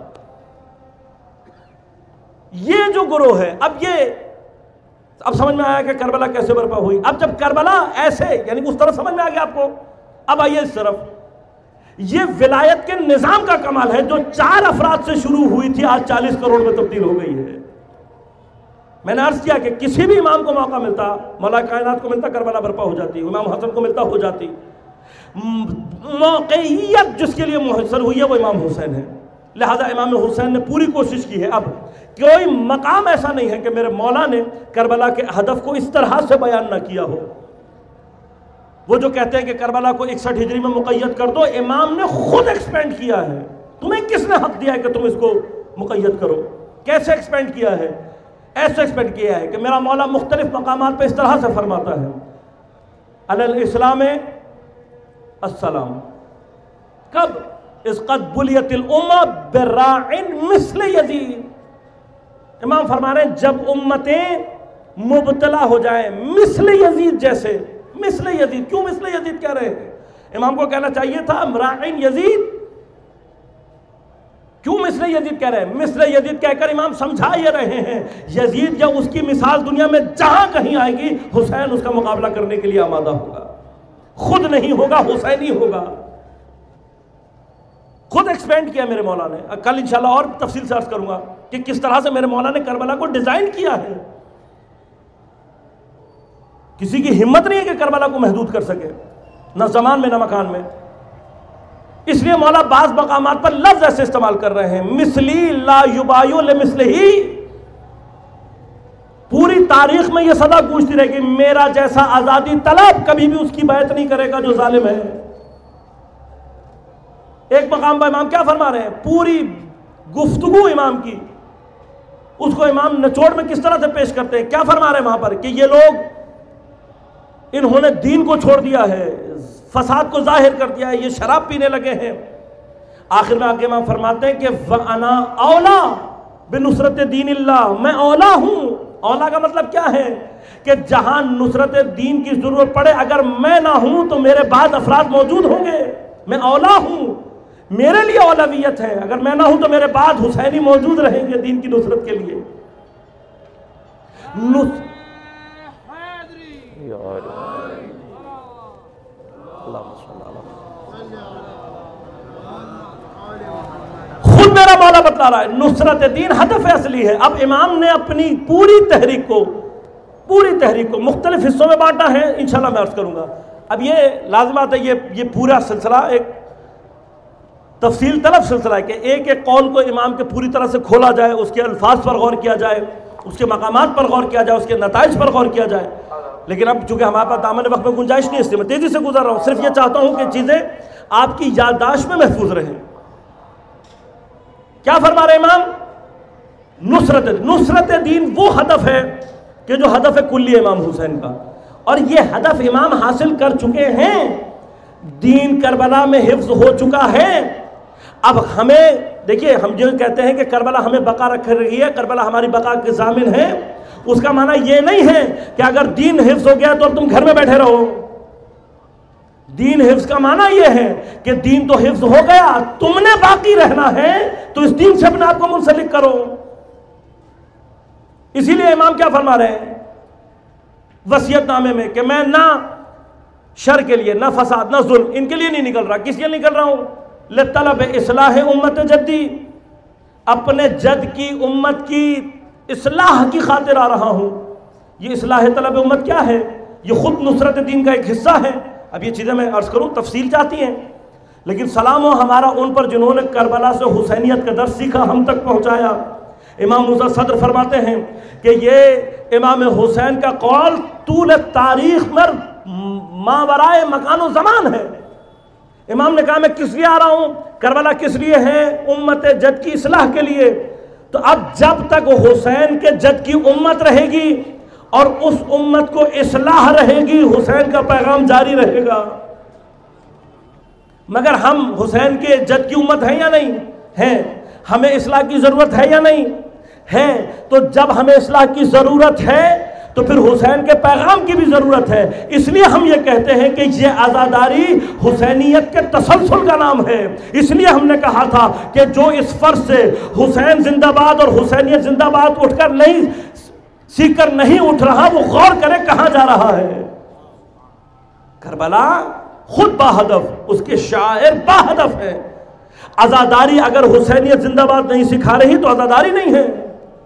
یہ جو گروہ ہے، اب یہ اب سمجھ میں آیا کہ کربلا کیسے برپا ہوئی. اب جب کربلا ایسے یعنی اس طرح سمجھ میں آ گیا آپ کو. اب آئیے اس طرف، یہ ولایت کے نظام کا کمال ہے جو چار افراد سے شروع ہوئی تھی آج چالیس کروڑ میں تبدیل ہو گئی ہے. میں نے عرض کیا کہ کسی بھی امام کو موقع ملتا، مولا کائنات کو ملتا، کربلا برپا ہو جاتی، امام حسن کو ملتا ہو جاتی. موقعیت جس کے لیے محسر ہوئی ہے وہ امام حسین ہے. لہذا امام حسین نے پوری کوشش کی ہے. اب کوئی مقام ایسا نہیں ہے کہ میرے مولا نے کربلا کے ہدف کو اس طرح سے بیان نہ کیا ہو. وہ جو کہتے ہیں کہ کربلا کو اکسٹھ ہجری میں مقید کر دو، امام نے خود ایکسپینڈ کیا ہے. تمہیں کس نے حق دیا ہے کہ تم اس کو مقید کرو؟ کیسے ایکسپینڈ کیا ہے؟ ایسے ایکسپینڈ کیا ہے کہ میرا مولا مختلف مقامات پہ اس طرح سے فرماتا ہے علی الاسلام السلام. کب؟ اس قد بلیت الامہ براع مثل یزید. امام فرما رہے ہیں جب امتیں مبتلا ہو جائیں مثل یزید جیسے. مثل یزید کیوں مثل یزید کہہ رہے ہیں؟ امام کو کہنا چاہیے تھا راعن یزید. کیوں مثل یزید کہہ رہے ہیں؟ مثل یزید کہہ کر امام سمجھا یہ رہے ہیں یزید یا اس کی مثال دنیا میں جہاں کہیں آئے گی حسین اس کا مقابلہ کرنے کے لیے آمادہ ہوگا. خود نہیں ہوگا، حسینی ہوگا. خود ایکسپینڈ کیا میرے مولا نے. کل انشاءاللہ اور تفصیل سے عرض کروں گا کہ کس طرح سے میرے مولا نے کربلا کو ڈیزائن کیا ہے. کسی کی ہمت نہیں ہے کہ کربلا کو محدود کر سکے، نہ زمان میں نہ مکان میں. اس لیے مولا بعض مقامات پر لفظ ایسے استعمال کر رہے ہیں مثلی لا یبایو لمثلہ. پوری تاریخ میں یہ صدا گونجتی رہے کہ میرا جیسا آزادی طلب کبھی بھی اس کی بیعت نہیں کرے گا جو ظالم ہے. ایک مقام پر امام کیا فرما رہے ہیں؟ پوری گفتگو امام کی اس کو امام نچوڑ میں کس طرح سے پیش کرتے ہیں. کیا فرما رہے ہیں وہاں پر کہ یہ لوگ انہوں نے دین کو چھوڑ دیا ہے، فساد کو ظاہر کر دیا ہے، یہ شراب پینے لگے ہیں. آخر میں آگے امام فرماتے ہیں کہ وَأَنَا أَوْلَى بِنُصْرَتِ دِينِ اللَّهِ. میں اولا ہوں. اولا کا مطلب کیا ہے؟ کہ جہاں نصرت دین کی ضرورت پڑے اگر میں نہ ہوں تو میرے بعد افراد موجود ہوں گے. میں اولا ہوں، میرے لیے اولویت ہے. اگر میں نہ ہوں تو میرے بعد حسینی موجود رہیں گے دین کی نصرت کے لیے. نص... خود میرا مولا بتلا رہا ہے نصرت دین ہدف اصلی ہے. اب امام نے اپنی پوری تحریک کو پوری تحریک کو مختلف حصوں میں بانٹا ہے. انشاءاللہ میں عرض کروں گا. اب یہ لازمات ہے، یہ یہ پورا سلسلہ ایک تفصیل طلب سلسلہ ہے کہ ایک ایک قول کو امام کے پوری طرح سے کھولا جائے، اس کے الفاظ پر غور کیا جائے، اس کے مقامات پر غور کیا جائے، اس کے نتائج پر غور کیا جائے. لیکن اب چونکہ ہمارے پاس دامن وقت میں گنجائش نہیں ہے اس لیے میں تیزی سے گزر رہا ہوں. صرف یہ چاہتا ہوں کہ چیزیں آپ کی یادداشت میں محفوظ رہیں. کیا فرما رہے امام؟ نصرت نصرت دین وہ ہدف ہے کہ جو ہدف ہے کلی امام حسین کا، اور یہ ہدف امام حاصل کر چکے ہیں. دین کربلا میں حفظ ہو چکا ہے. اب ہمیں دیکھیے، ہم جو کہتے ہیں کہ کربلا ہمیں بقا رکھ رہی ہے، کربلا ہماری بقا کے ضامن ہے، اس کا معنی یہ نہیں ہے کہ اگر دین حفظ ہو گیا تو اب تم گھر میں بیٹھے رہو. دین حفظ کا معنی یہ ہے کہ دین تو حفظ ہو گیا، تم نے باقی رہنا ہے تو اس دین سے اپنے آپ کو منسلک کرو. اسی لیے امام کیا فرما رہے ہیں وصیت نامے میں کہ میں نہ شر کے لیے، نہ فساد، نہ ظلم، ان کے لیے نہیں نکل رہا. کس لیے نکل رہا ہوں؟ لطلب اصلاح امت جدی. اپنے جد کی امت کی اصلاح کی خاطر آ رہا ہوں. یہ اصلاح طلب امت کیا ہے؟ یہ خود نصرت دین کا ایک حصہ ہے. اب یہ چیزیں میں عرض کروں تفصیل چاہتی ہیں، لیکن سلام ہو ہمارا ان پر جنہوں نے کربلا سے حسینیت کا درس سیکھا، ہم تک پہنچایا. امام موسیٰ صدر فرماتے ہیں کہ یہ امام حسین کا قول طول تاریخ میں ماورائے مکان و زمان ہے. امام نے کہا میں کس لیے آ رہا ہوں؟ کربلا کس لیے ہے؟ امت جد کی اصلاح کے لیے. تو اب جب تک حسین کے جد کی امت رہے گی اور اس امت کو اصلاح رہے گی، حسین کا پیغام جاری رہے گا. مگر ہم حسین کے جد کی امت ہیں یا نہیں ہیں؟ ہمیں اصلاح کی ضرورت ہے یا نہیں ہے؟ تو جب ہمیں اصلاح کی ضرورت ہے تو پھر حسین کے پیغام کی بھی ضرورت ہے. اس لیے ہم یہ کہتے ہیں کہ یہ عزاداری حسینیت کے تسلسل کا نام ہے. اس لیے ہم نے کہا تھا کہ جو اس فرض سے حسین زندہ باد اور حسینیت زندہ باد اٹھ کر نہیں سیکھ کر نہیں اٹھ رہا، وہ غور کرے کہاں جا رہا ہے. کربلا خود باہدف، اس کے شاعر باہدف ہے. عزاداری اگر حسینیت زندہ باد نہیں سکھا رہی تو عزاداری نہیں ہے.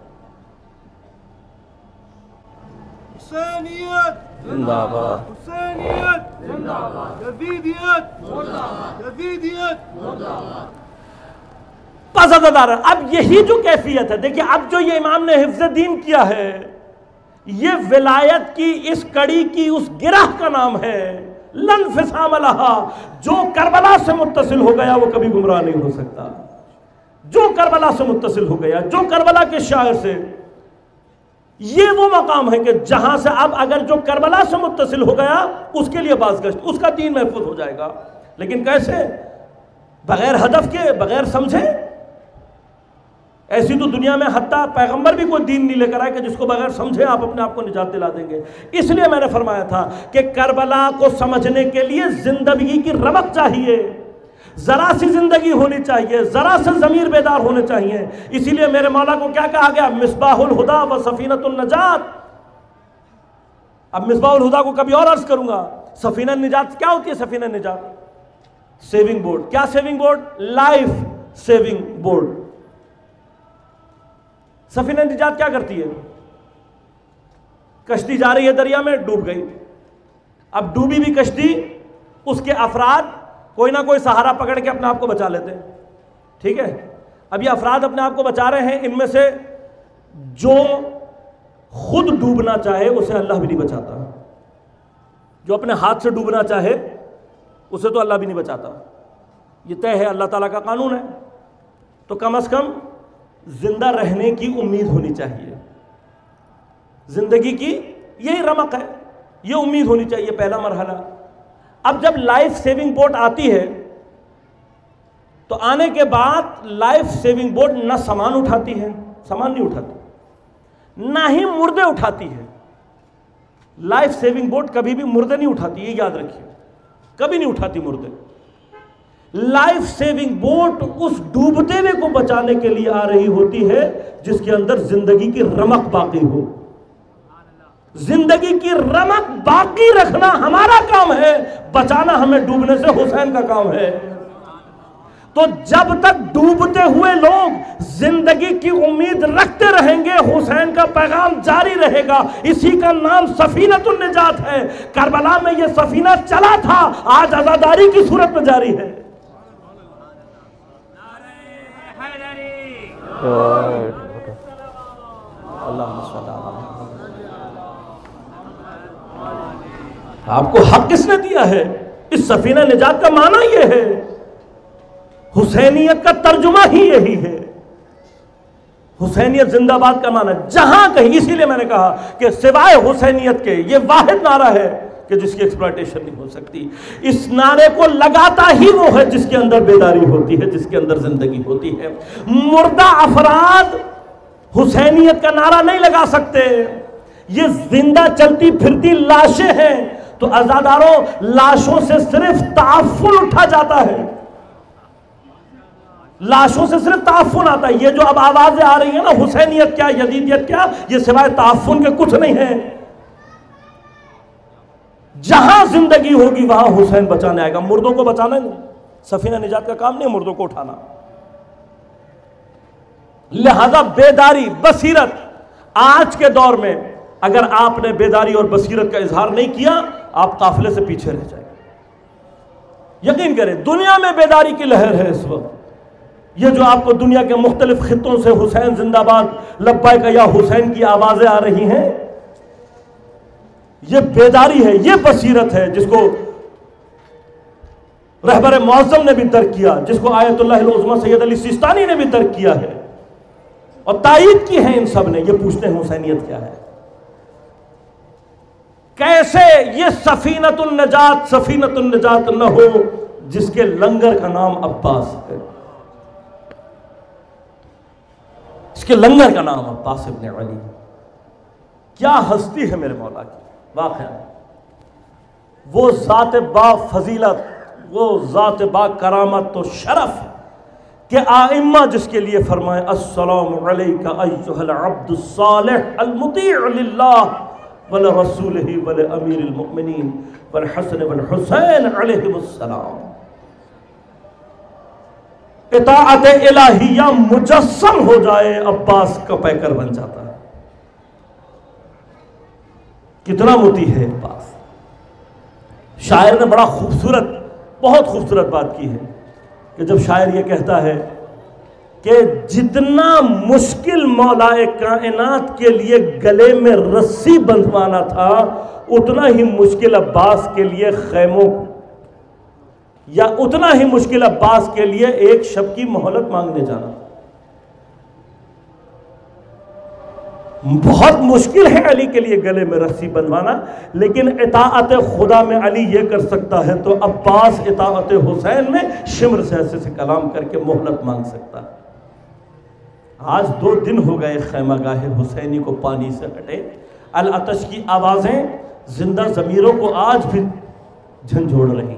حسینیت زندہ باد، حسینیت زندہ باد، یزیدیت زندہ باد، یزیدیت زندہ باد. پازادار. اب یہی جو کیفیت ہے، دیکھیں اب جو یہ امام نے حفظ دین کیا ہے، یہ ولایت کی اس کڑی کی اس گرہ کا نام ہے لن فسام لہا. جو کربلا سے متصل ہو گیا وہ کبھی گمراہ نہیں ہو سکتا. جو کربلا سے متصل ہو گیا، جو کربلا کے شاعر سے، یہ وہ مقام ہے کہ جہاں سے اب اگر جو کربلا سے متصل ہو گیا اس کے لیے بازگشت، اس کا دین محفوظ ہو جائے گا. لیکن کیسے؟ بغیر ہدف کے، بغیر سمجھے. ایسی تو دنیا میں حتیٰ پیغمبر بھی کوئی دین نہیں لے کر آئے کہ جس کو بغیر سمجھے آپ اپنے آپ کو نجات دلا دیں گے. اس لیے میں نے فرمایا تھا کہ کربلا کو سمجھنے کے لیے زندگی کی رمق چاہیے، ذرا سی زندگی ہونی چاہیے، ذرا سے ضمیر بیدار ہونے چاہیے. اسی لیے میرے مولا کو کیا کہا گیا؟ مصباح الہدا و سفینۃ النجات. اب مصباح الہدا کو کبھی اور عرض کروں گا. سفینہ نجات کیا ہوتی ہے؟ سفینہ نجات سیونگ بورڈ. کیا saving board? Life saving board. سفینہ نجات کیا کرتی ہے؟ کشتی جا رہی ہے دریا میں، ڈوب گئی. اب ڈوبی بھی کشتی، اس کے افراد کوئی نہ کوئی سہارا پکڑ کے اپنے آپ کو بچا لیتے ہیں. ٹھیک ہے، اب یہ افراد اپنے آپ کو بچا رہے ہیں. ان میں سے جو خود ڈوبنا چاہے اسے اللہ بھی نہیں بچاتا. جو اپنے ہاتھ سے ڈوبنا چاہے اسے تو اللہ بھی نہیں بچاتا. یہ طے ہے، اللہ تعالیٰ کا قانون ہے. تو کم از کم زندہ رہنے کی امید ہونی چاہیے. زندگی کی یہی رمق ہے، یہ امید ہونی چاہیے. پہلا مرحلہ. اب جب لائف سیونگ بوٹ آتی ہے تو آنے کے بعد لائف سیونگ بوٹ نہ سامان اٹھاتی ہے، سامان نہیں اٹھاتی، نہ ہی مردے اٹھاتی ہے. لائف سیونگ بوٹ کبھی بھی مردے نہیں اٹھاتی، یہ یاد رکھیے، کبھی نہیں اٹھاتی مردے. لائف سیونگ بوٹ اس ڈوبتے ہوئے کو بچانے کے لیے آ رہی ہوتی ہے جس کے اندر زندگی کی رمق باقی ہو. زندگی کی رمق باقی رکھنا ہمارا کام ہے، بچانا ہمیں ڈوبنے سے حسین کا کام ہے. تو جب تک ڈوبتے ہوئے لوگ زندگی کی امید رکھتے رہیں گے حسین کا پیغام جاری رہے گا. اسی کا نام سفینۃ النجات ہے. کربلا میں یہ سفینہ چلا تھا، آج عزاداری کی صورت میں جاری ہے. آپ کو حق کس نے دیا ہے؟ اس سفینہ نجات کا معنی یہ ہے، حسینیت کا ترجمہ ہی یہی ہے. حسینیت زندہ باد کا معنی جہاں کہیں. اسی لیے میں نے کہا کہ سوائے حسینیت کے یہ واحد نعرہ ہے کہ جس کی ایکسپلائٹیشن نہیں ہو سکتی. اس نعرے کو لگاتا ہی وہ ہے جس کے اندر بیداری ہوتی ہے، جس کے اندر زندگی ہوتی ہے. مردہ افراد حسینیت کا نعرہ نہیں لگا سکتے. یہ زندہ چلتی پھرتی لاشیں ہیں. تو عزاداروں، لاشوں سے صرف تعفن اٹھا جاتا ہے، لاشوں سے صرف تعفن آتا ہے. یہ جو اب آوازیں آ رہی ہیں نا، حسینیت کیا، یزیدیت کیا، یہ سوائے تعفن کے کچھ نہیں ہے. جہاں زندگی ہوگی وہاں حسین بچانے آئے گا. مردوں کو بچانا نہیں، سفینہ نجات کا کام نہیں مردوں کو اٹھانا. لہذا بیداری، بصیرت. آج کے دور میں اگر آپ نے بیداری اور بصیرت کا اظہار نہیں کیا، آپ قافلے سے پیچھے رہ جائیں. یقین کریں دنیا میں بیداری کی لہر ہے اس وقت. یہ جو آپ کو دنیا کے مختلف خطوں سے حسین زندہ باد، لبیک یا حسین کی آوازیں آ رہی ہیں، یہ بیداری ہے، یہ بصیرت ہے جس کو رہبر معظم نے بھی درک کیا، جس کو آیت اللہ العظمی سید علی سیستانی نے بھی درک کیا ہے اور تائید کی ہے ان سب نے. یہ پوچھتے ہیں حسینیت کیا ہے. کیسے یہ سفینۃ النجات سفینۃ النجات نہ ہو جس کے لنگر کا نام عباس ہے. اس کے لنگر کا نام عباس ابن علی. کیا ہستی ہے میرے مولا کی. واقعہ وہ ذات با فضیلت، وہ ذات با کرامت و شرف کہ آئمہ جس کے لیے فرمائے السلام علیک ایھا العبد الصالح المطیع للہ ولرسولہ ولامیر المؤمنین والحسن والحسین علیہم السلام. اطاعت الہیہ مجسم ہو جائے عباس کا پیکر بن جاتا ہے. کتنا مطیع ہے عباس. شاعر نے بڑا خوبصورت، بہت خوبصورت بات کی ہے کہ جب شاعر یہ کہتا ہے کہ جتنا مشکل مولا کائنات کے لیے گلے میں رسی بندھوانا تھا اتنا ہی مشکل عباس کے لیے خیموں یا اتنا ہی مشکل عباس کے لیے ایک شب کی مہلت مانگنے جانا. بہت مشکل ہے علی کے لیے گلے میں رسی بنوانا، لیکن اطاعت خدا میں علی یہ کر سکتا ہے تو عباس اطاعت حسین میں شمر سے ایسے سے کلام کر کے مہلت مانگ سکتا ہے. آج دو دن ہو گئے خیمہ گاہ حسینی کو پانی سے ہٹے. العطش کی آوازیں زندہ ضمیروں کو آج بھی جھنجھوڑ رہی.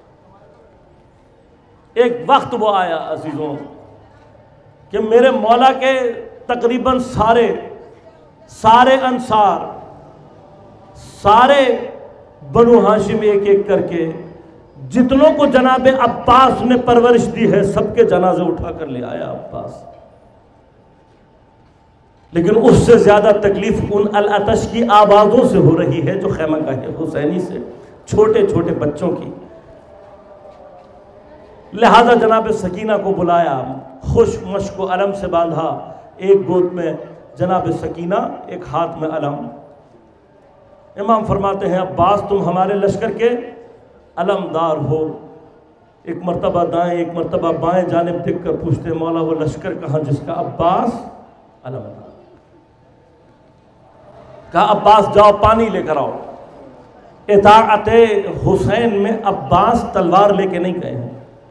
ایک وقت وہ آیا عزیزوں کہ میرے مولا کے تقریباً سارے سارے انصار، سارے بنو ہاشم ایک ایک کر کے جتنوں کو جناب عباس نے پرورش دی ہے سب کے جنازے اٹھا کر لے آیا عباس. لیکن اس سے زیادہ تکلیف ان العطش کی آوازوں سے ہو رہی ہے جو خیمہ گاہ حسینی سے چھوٹے چھوٹے بچوں کی. لہذا جناب سکینہ کو بلایا، خوش مشک و علم سے باندھا، ایک گود میں جناب سکینہ ایک ہاتھ میں علم. امام فرماتے ہیں عباس تم ہمارے لشکر کے علمدار ہو. ایک مرتبہ دائیں ایک مرتبہ بائیں جانب دیکھ کر پوچھتے ہیں مولا وہ لشکر کہاں جس کا عباس علمدار. کہا عباس جاؤ پانی لے کر آؤ. اطاعت حسین میں عباس تلوار لے کے نہیں گئے ہیں.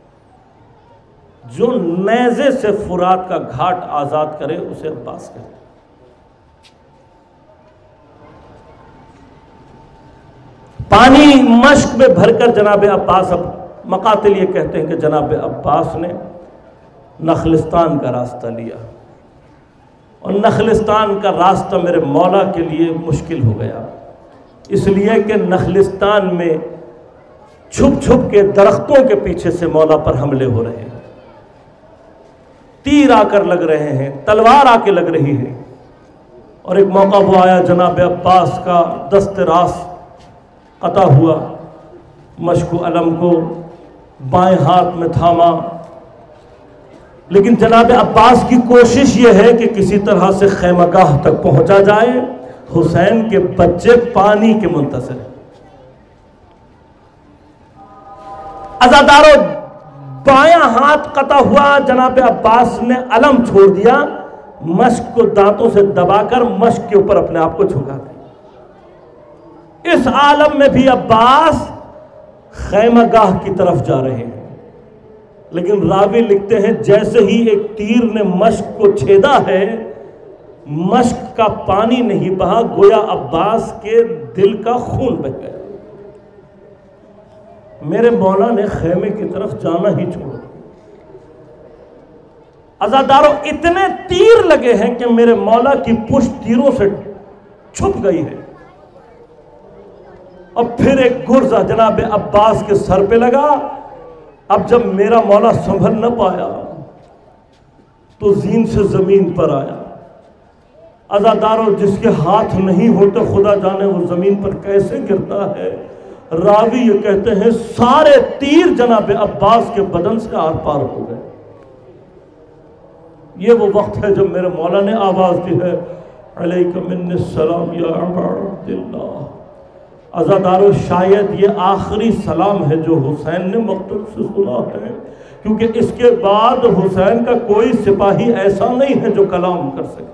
جو نیزے سے فرات کا گھاٹ آزاد کرے اسے عباس کہتے ہیں. پانی مشک میں بھر کر جناب عباس، اب مقاتل یہ کہتے ہیں کہ جناب عباس نے نخلستان کا راستہ لیا، اور نخلستان کا راستہ میرے مولا کے لیے مشکل ہو گیا، اس لیے کہ نخلستان میں چھپ چھپ کے درختوں کے پیچھے سے مولا پر حملے ہو رہے ہیں، تیر آ کر لگ رہے ہیں، تلوار آ کے لگ رہی ہے. اور ایک موقع وہ آیا جناب عباس کا دست راست قطع ہوا، مشک و علم کو بائیں ہاتھ میں تھاما، لیکن جناب عباس کی کوشش یہ ہے کہ کسی طرح سے خیمہ گاہ تک پہنچا جائے. حسین کے بچے پانی کے منتظر ہیں. عزادارو بایاں ہاتھ قطع ہوا، جناب عباس نے علم چھوڑ دیا، مشک کو دانتوں سے دبا کر مشک کے اوپر اپنے آپ کو جھکا دیا. اس عالم میں بھی عباس خیمہ گاہ کی طرف جا رہے ہیں، لیکن راوی لکھتے ہیں جیسے ہی ایک تیر نے مشک کو چھیدا ہے مشک کا پانی نہیں بہا، گویا عباس کے دل کا خون بہہ گیا. میرے مولا نے خیمے کی طرف جانا ہی چھوڑا. عزاداروں اتنے تیر لگے ہیں کہ میرے مولا کی پشت تیروں سے چھپ گئی ہے. اور پھر ایک گرزہ جناب عباس کے سر پہ لگا. اب جب میرا مولا سنبھل نہ پایا تو زین سے زمین پر آیا. عزاداروں جس کے ہاتھ نہیں ہوتے خدا جانے وہ زمین پر کیسے گرتا ہے. راوی یہ کہتے ہیں سارے تیر جناب عباس کے بدن سے آر پار ہو گئے. یہ وہ وقت ہے جب میرے مولا نے آواز دی ہے علیک منی السلام یا ابا عبداللہ. عزادارو شاید یہ آخری سلام ہے جو حسین نے مقتول سے سنا ہے، کیونکہ اس کے بعد حسین کا کوئی سپاہی ایسا نہیں ہے جو کلام کر سکے.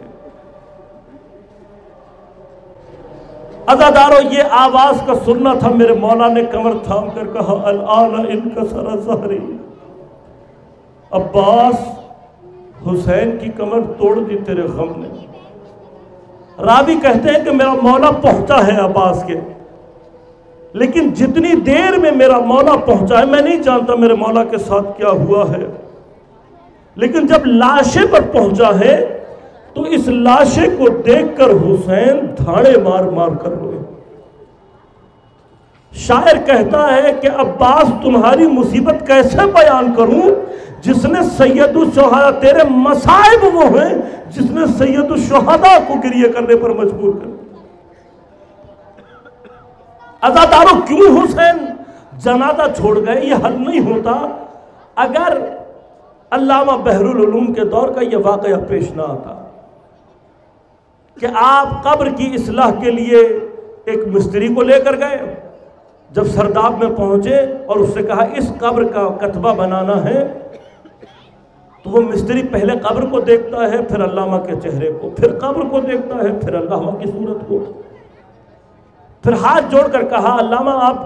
عزادارو یہ آواز کا سننا تھا. میرے مولا نے کمر تھام کر کہا الآن انکسر ظہری. عباس حسین کی کمر توڑ دی تیرے غم نے. راوی کہتے ہیں کہ میرا مولا پہنچا ہے عباس کے، لیکن جتنی دیر میں میرا مولا پہنچا ہے میں نہیں جانتا میرے مولا کے ساتھ کیا ہوا ہے، لیکن جب لاشے پر پہنچا ہے تو اس لاشے کو دیکھ کر حسین دھاڑے مار مار کر روئے. شاعر کہتا ہے کہ عباس تمہاری مصیبت کیسے بیان کروں جس نے سید الشہداء، تیرے مصائب وہ ہیں جس نے سید الشہداء کو گریہ کرنے پر مجبور کر دیا. عزادارو کیوں حسین جنازہ چھوڑ گئے یہ حل نہیں ہوتا. اگر علامہ بحر العلوم کے دور کا یہ واقعہ پیش نہ آتا کہ آپ قبر کی اصلاح کے لیے ایک مستری کو لے کر گئے. جب سرداب میں پہنچے اور اس سے کہا اس قبر کا کتبہ بنانا ہے، تو وہ مستری پہلے قبر کو دیکھتا ہے، پھر علامہ کے چہرے کو، پھر قبر کو دیکھتا ہے، پھر علامہ کی صورت کو، پھر ہاتھ جوڑ کر کہا علامہ آپ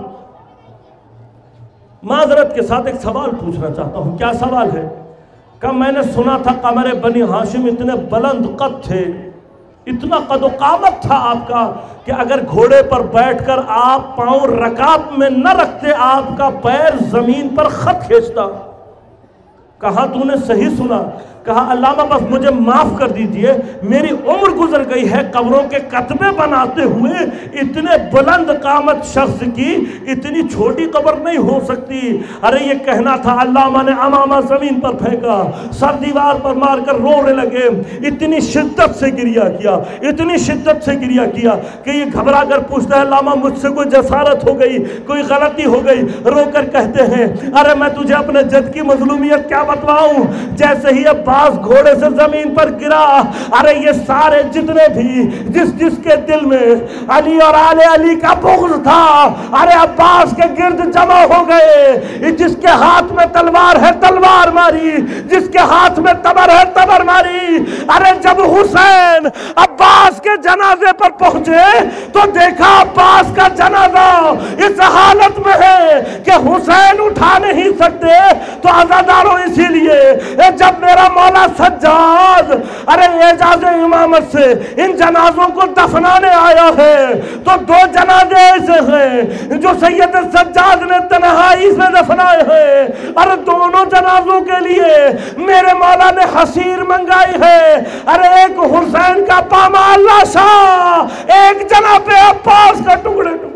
معذرت کے ساتھ ایک سوال پوچھنا چاہتا ہوں. کیا سوال ہے؟ کہ میں نے سنا تھا قمر بنی ہاشم اتنے بلند قد تھے، اتنا قد و قامت تھا آپ کا کہ اگر گھوڑے پر بیٹھ کر آپ پاؤں رکاب میں نہ رکھتے آپ کا پیر زمین پر خط کھینچتا. کہا تو نے صحیح سنا. کہا علامہ بس مجھے معاف کر دیجئے، میری عمر گزر گئی ہے قبروں کے کتبے بناتے ہوئے، اتنے بلند قامت شخص کی اتنی چھوٹی قبر نہیں ہو سکتی. ارے یہ کہنا تھا. علامہ نے امامہ زمین پر پھینکا، سر دیوار پر مار کر رونے لگے، اتنی شدت سے گریہ کیا، اتنی شدت سے گریہ کیا کہ یہ گھبرا کر پوچھتا ہے علامہ مجھ سے کوئی جسارت ہو گئی، کوئی غلطی ہو گئی؟ رو کر کہتے ہیں ارے میں تجھے اپنے جد کی مظلومیت کیا بتلاؤں. جیسے ہی اب عباس گھوڑے سے زمین پر گرا، ارے یہ سارے جتنے بھی جس جس کے دل میں علی اور آل علی کا بغض تھا، ارے عباس کے گرد جمع ہو گئے. جس کے ہاتھ میں تلوار ہے تلوار ماری، جس کے ہاتھ میں تبر ہے تبر ماری. ارے جب حسین عباس کے جنازے پر پہنچے تو دیکھا عباس کا جنازہ اس حالت میں ہے کہ حسین اٹھا نہیں سکتے. تو عزاداروں اسی لیے جب میرا مولا سجاد ارے اعجاز امامت سے ان جنازوں کو دفنانے آیا ہے تو دو جنازے ایسے ہیں جو سید سجاد نے تنہائی سے دفنائے ہیں، اور دونوں جنازوں کے لیے میرے مولا نے حسیر منگائی ہے. ارے ایک حسین کا پامال لاشا، ایک جناب عباس کا ٹکڑے ٹکڑے.